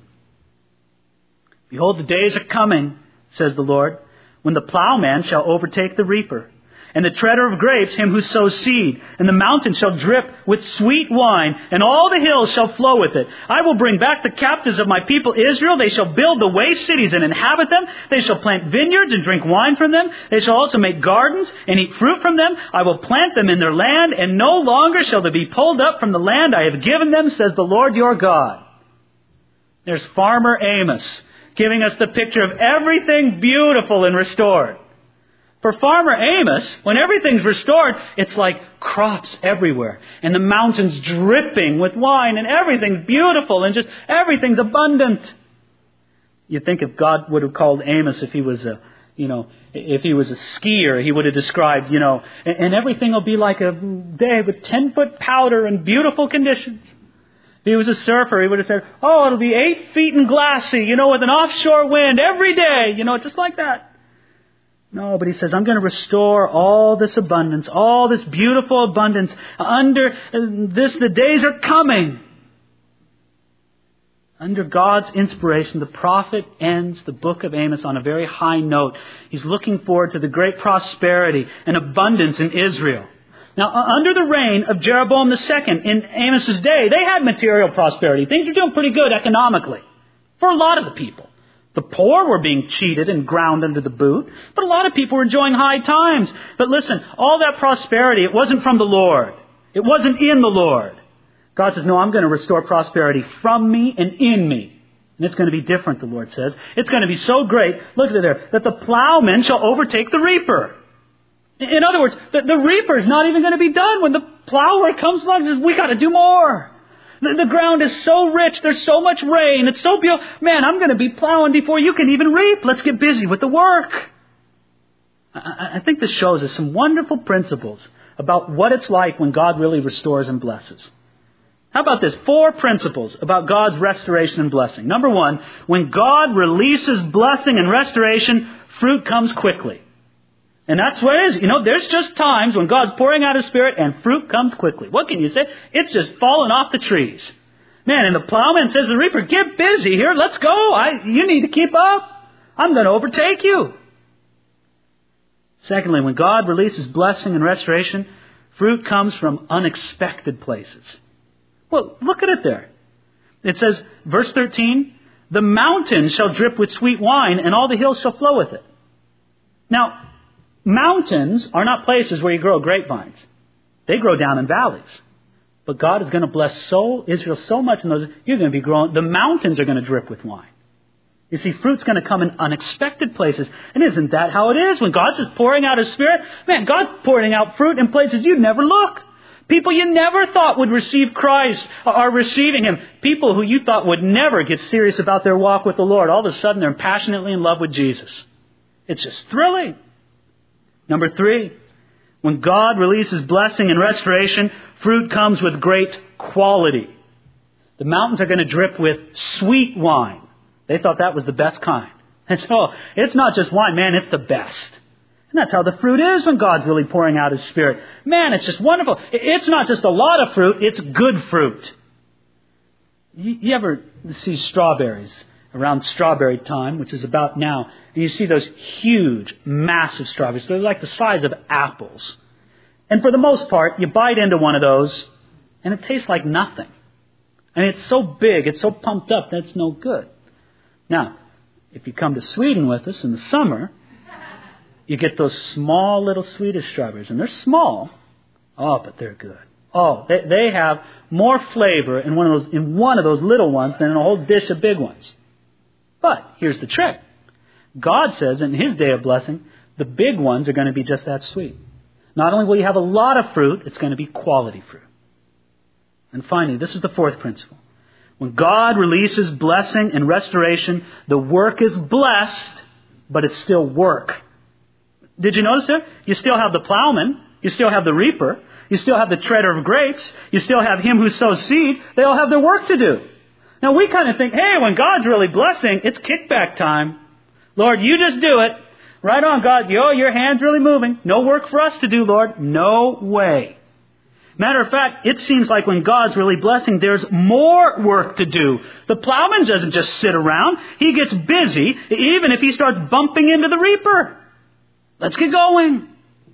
Behold, the days are coming, says the Lord, when the plowman shall overtake the reaper, and the treader of grapes him who sows seed, and the mountain shall drip with sweet wine, and all the hills shall flow with it. I will bring back the captives of my people Israel. They shall build the waste cities and inhabit them. They shall plant vineyards and drink wine from them. They shall also make gardens and eat fruit from them. I will plant them in their land, and no longer shall they be pulled up from the land I have given them, says the Lord your God. There's Farmer Amos giving us the picture of everything beautiful and restored. For Farmer Amos, when everything's restored, it's like crops everywhere. And the mountains dripping with wine and everything's beautiful and just everything's abundant. You'd think if God would have called Amos if he was a, you know, if he was a skier, he would have described, you know, and, and everything will be like a day with ten foot powder and beautiful conditions. If he was a surfer, he would have said, oh, it'll be eight feet and glassy, you know, with an offshore wind every day, you know, just like that. No, but he says, I'm going to restore all this abundance, all this beautiful abundance. Under this, the days are coming. Under God's inspiration, the prophet ends the book of Amos on a very high note. He's looking forward to the great prosperity and abundance in Israel. Now, under the reign of Jeroboam the second in Amos's day, they had material prosperity. Things were doing pretty good economically for a lot of the people. The poor were being cheated and ground under the boot, but a lot of people were enjoying high times. But listen, all that prosperity, it wasn't from the Lord. It wasn't in the Lord. God says, no, I'm going to restore prosperity from me and in me. And it's going to be different, the Lord says. It's going to be so great, look at it there, that the plowman shall overtake the reaper. In other words, the, the reaper is not even going to be done when the plower comes along and says, we got to do more. The, the ground is so rich. There's so much rain. It's so beautiful. Man, I'm going to be plowing before you can even reap. Let's get busy with the work. I, I think this shows us some wonderful principles about what it's like when God really restores and blesses. How about this? Four principles about God's restoration and blessing. Number one, when God releases blessing and restoration, fruit comes quickly. And that's what it is. You know, there's just times when God's pouring out His Spirit and fruit comes quickly. What can you say? It's just falling off the trees. Man, and the plowman says to the reaper, get busy here. Let's go. I, you need to keep up. I'm going to overtake you. Secondly, when God releases blessing and restoration, fruit comes from unexpected places. Well, look at it there. It says, verse thirteen, the mountains shall drip with sweet wine, and all the hills shall flow with it. Now, mountains are not places where you grow grapevines. They grow down in valleys. But God is going to bless so Israel so much in those, you're going to be growing, the mountains are going to drip with wine. You see, fruit's going to come in unexpected places. And isn't that how it is? When God's just pouring out His Spirit, man, God's pouring out fruit in places you'd never look. People you never thought would receive Christ are receiving Him. People who you thought would never get serious about their walk with the Lord, all of a sudden they're passionately in love with Jesus. It's just thrilling. Number three, when God releases blessing and restoration, fruit comes with great quality. The mountains are going to drip with sweet wine. They thought that was the best kind. And so it's not just wine, man, it's the best. And that's how the fruit is when God's really pouring out His Spirit. Man, it's just wonderful. It's not just a lot of fruit, it's good fruit. You, you ever see strawberries around strawberry time, which is about now, and you see those huge, massive strawberries. They're like the size of apples. And for the most part, you bite into one of those, and it tastes like nothing. And it's so big, it's so pumped up, that it's no good. Now, if you come to Sweden with us in the summer, you get those small little Swedish strawberries. And they're small. Oh, but they're good. Oh, they, they have more flavor in one of those in one of those little ones than in a whole dish of big ones. But here's the trick. God says in His day of blessing, the big ones are going to be just that sweet. Not only will you have a lot of fruit, it's going to be quality fruit. And finally, this is the fourth principle. When God releases blessing and restoration, the work is blessed, but it's still work. Did you notice there? You still have the plowman. You still have the reaper. You still have the treader of grapes. You still have him who sows seed. They all have their work to do. Now we kind of think, hey, when God's really blessing, it's kickback time. Lord, you just do it. Right on, God. Yo, your hand's really moving. No work for us to do, Lord. No way. Matter of fact, it seems like when God's really blessing, there's more work to do. The plowman doesn't just sit around. He gets busy, even if he starts bumping into the reaper. Let's get going.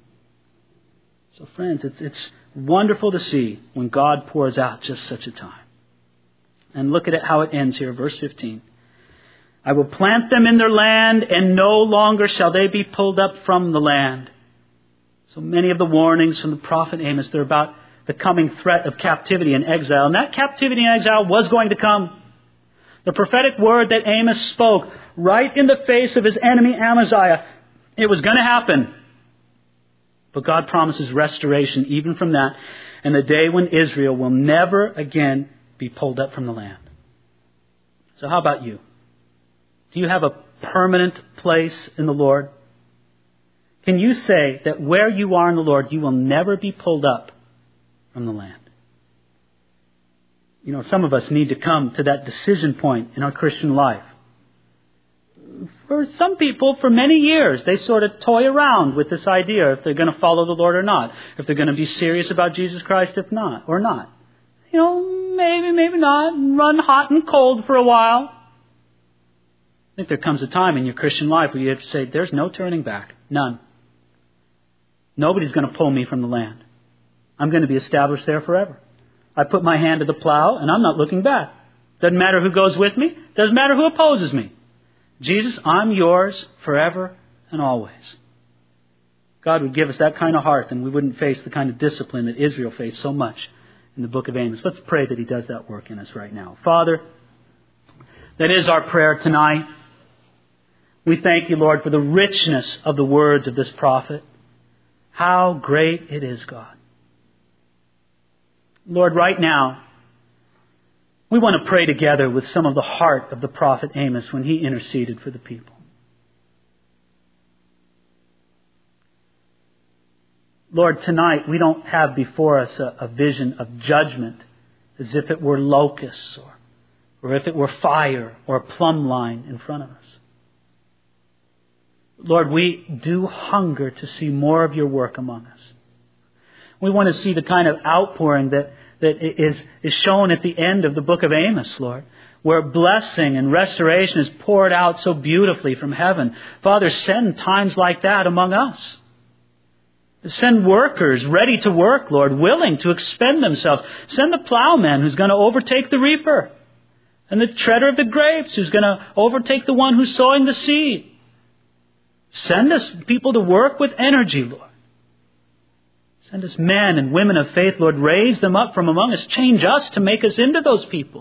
So friends, it's, it's wonderful to see when God pours out just such a time. And look at it how it ends here, verse fifteen. I will plant them in their land, and no longer shall they be pulled up from the land. So many of the warnings from the prophet Amos, they're about the coming threat of captivity and exile. And that captivity and exile was going to come. The prophetic word that Amos spoke right in the face of his enemy Amaziah, it was going to happen. But God promises restoration even from that, and the day when Israel will never again be pulled up from the land. So how about you? Do you have a permanent place in the Lord? Can you say that where you are in the Lord, you will never be pulled up from the land? You know, some of us need to come to that decision point in our Christian life. For some people, for many years, they sort of toy around with this idea if they're going to follow the Lord or not. If they're going to be serious about Jesus Christ if not, or not. You know, maybe, maybe not. Run hot and cold for a while. I think there comes a time in your Christian life where you have to say, there's no turning back. None. Nobody's going to pull me from the land. I'm going to be established there forever. I put my hand to the plow and I'm not looking back. Doesn't matter who goes with me. Doesn't matter who opposes me. Jesus, I'm yours forever and always. God would give us that kind of heart, and we wouldn't face the kind of discipline that Israel faced so much in the book of Amos. Let's pray that He does that work in us right now. Father, that is our prayer tonight. We thank You, Lord, for the richness of the words of this prophet. How great it is, God. Lord, right now, we want to pray together with some of the heart of the prophet Amos when he interceded for the people. Lord, tonight we don't have before us a, a vision of judgment as if it were locusts or, or if it were fire or a plumb line in front of us. Lord, we do hunger to see more of Your work among us. We want to see the kind of outpouring that, that is, is shown at the end of the book of Amos, Lord, where blessing and restoration is poured out so beautifully from heaven. Father, send times like that among us. Send workers ready to work, Lord, willing to expend themselves. Send the plowman who's going to overtake the reaper, and the treader of the grapes who's going to overtake the one who's sowing the seed. Send us people to work with energy, Lord. Send us men and women of faith, Lord. Raise them up from among us. Change us to make us into those people.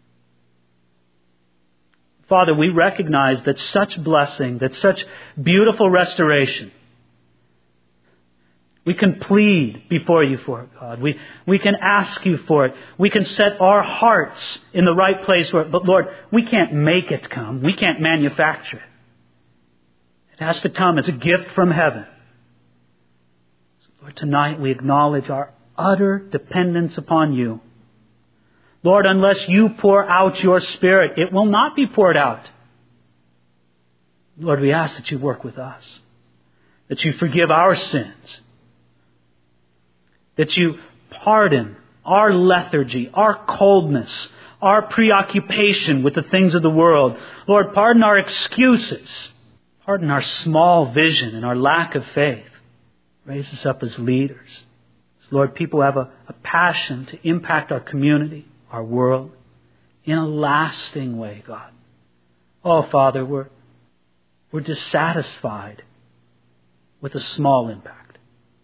Father, we recognize that such blessing, that such beautiful restoration, we can plead before you for it, God. We, we can ask you for it. We can set our hearts in the right place for it. But Lord, we can't make it come. We can't manufacture it. It has to come as a gift from heaven. So Lord, tonight we acknowledge our utter dependence upon you. Lord, unless you pour out your Spirit, it will not be poured out. Lord, we ask that you work with us, that you forgive our sins, that you pardon our lethargy, our coldness, our preoccupation with the things of the world. Lord, pardon our excuses, pardon our small vision and our lack of faith. Raise us up as leaders. Lord, people have a, a passion to impact our community, our world, in a lasting way, God. Oh, Father, we're, we're dissatisfied with a small impact.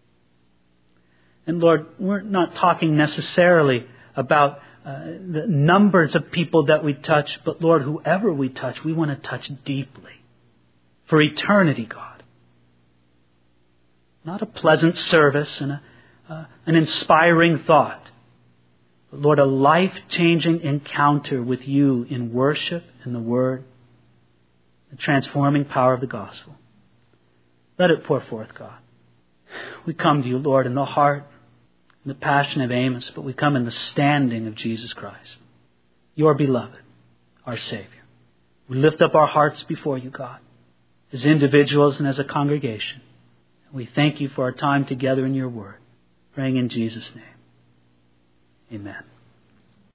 And Lord, we're not talking necessarily about uh, the numbers of people that we touch, but Lord, whoever we touch, we want to touch deeply for eternity, God. Not a pleasant service and a, uh, an inspiring thought, but Lord, a life-changing encounter with you in worship and the Word, the transforming power of the gospel. Let it pour forth, God. We come to you, Lord, in the heart and the passion of Amos, but we come in the standing of Jesus Christ, your beloved, our Savior. We lift up our hearts before you, God, as individuals and as a congregation. We thank you for our time together in your Word. Praying in Jesus' name. Amen.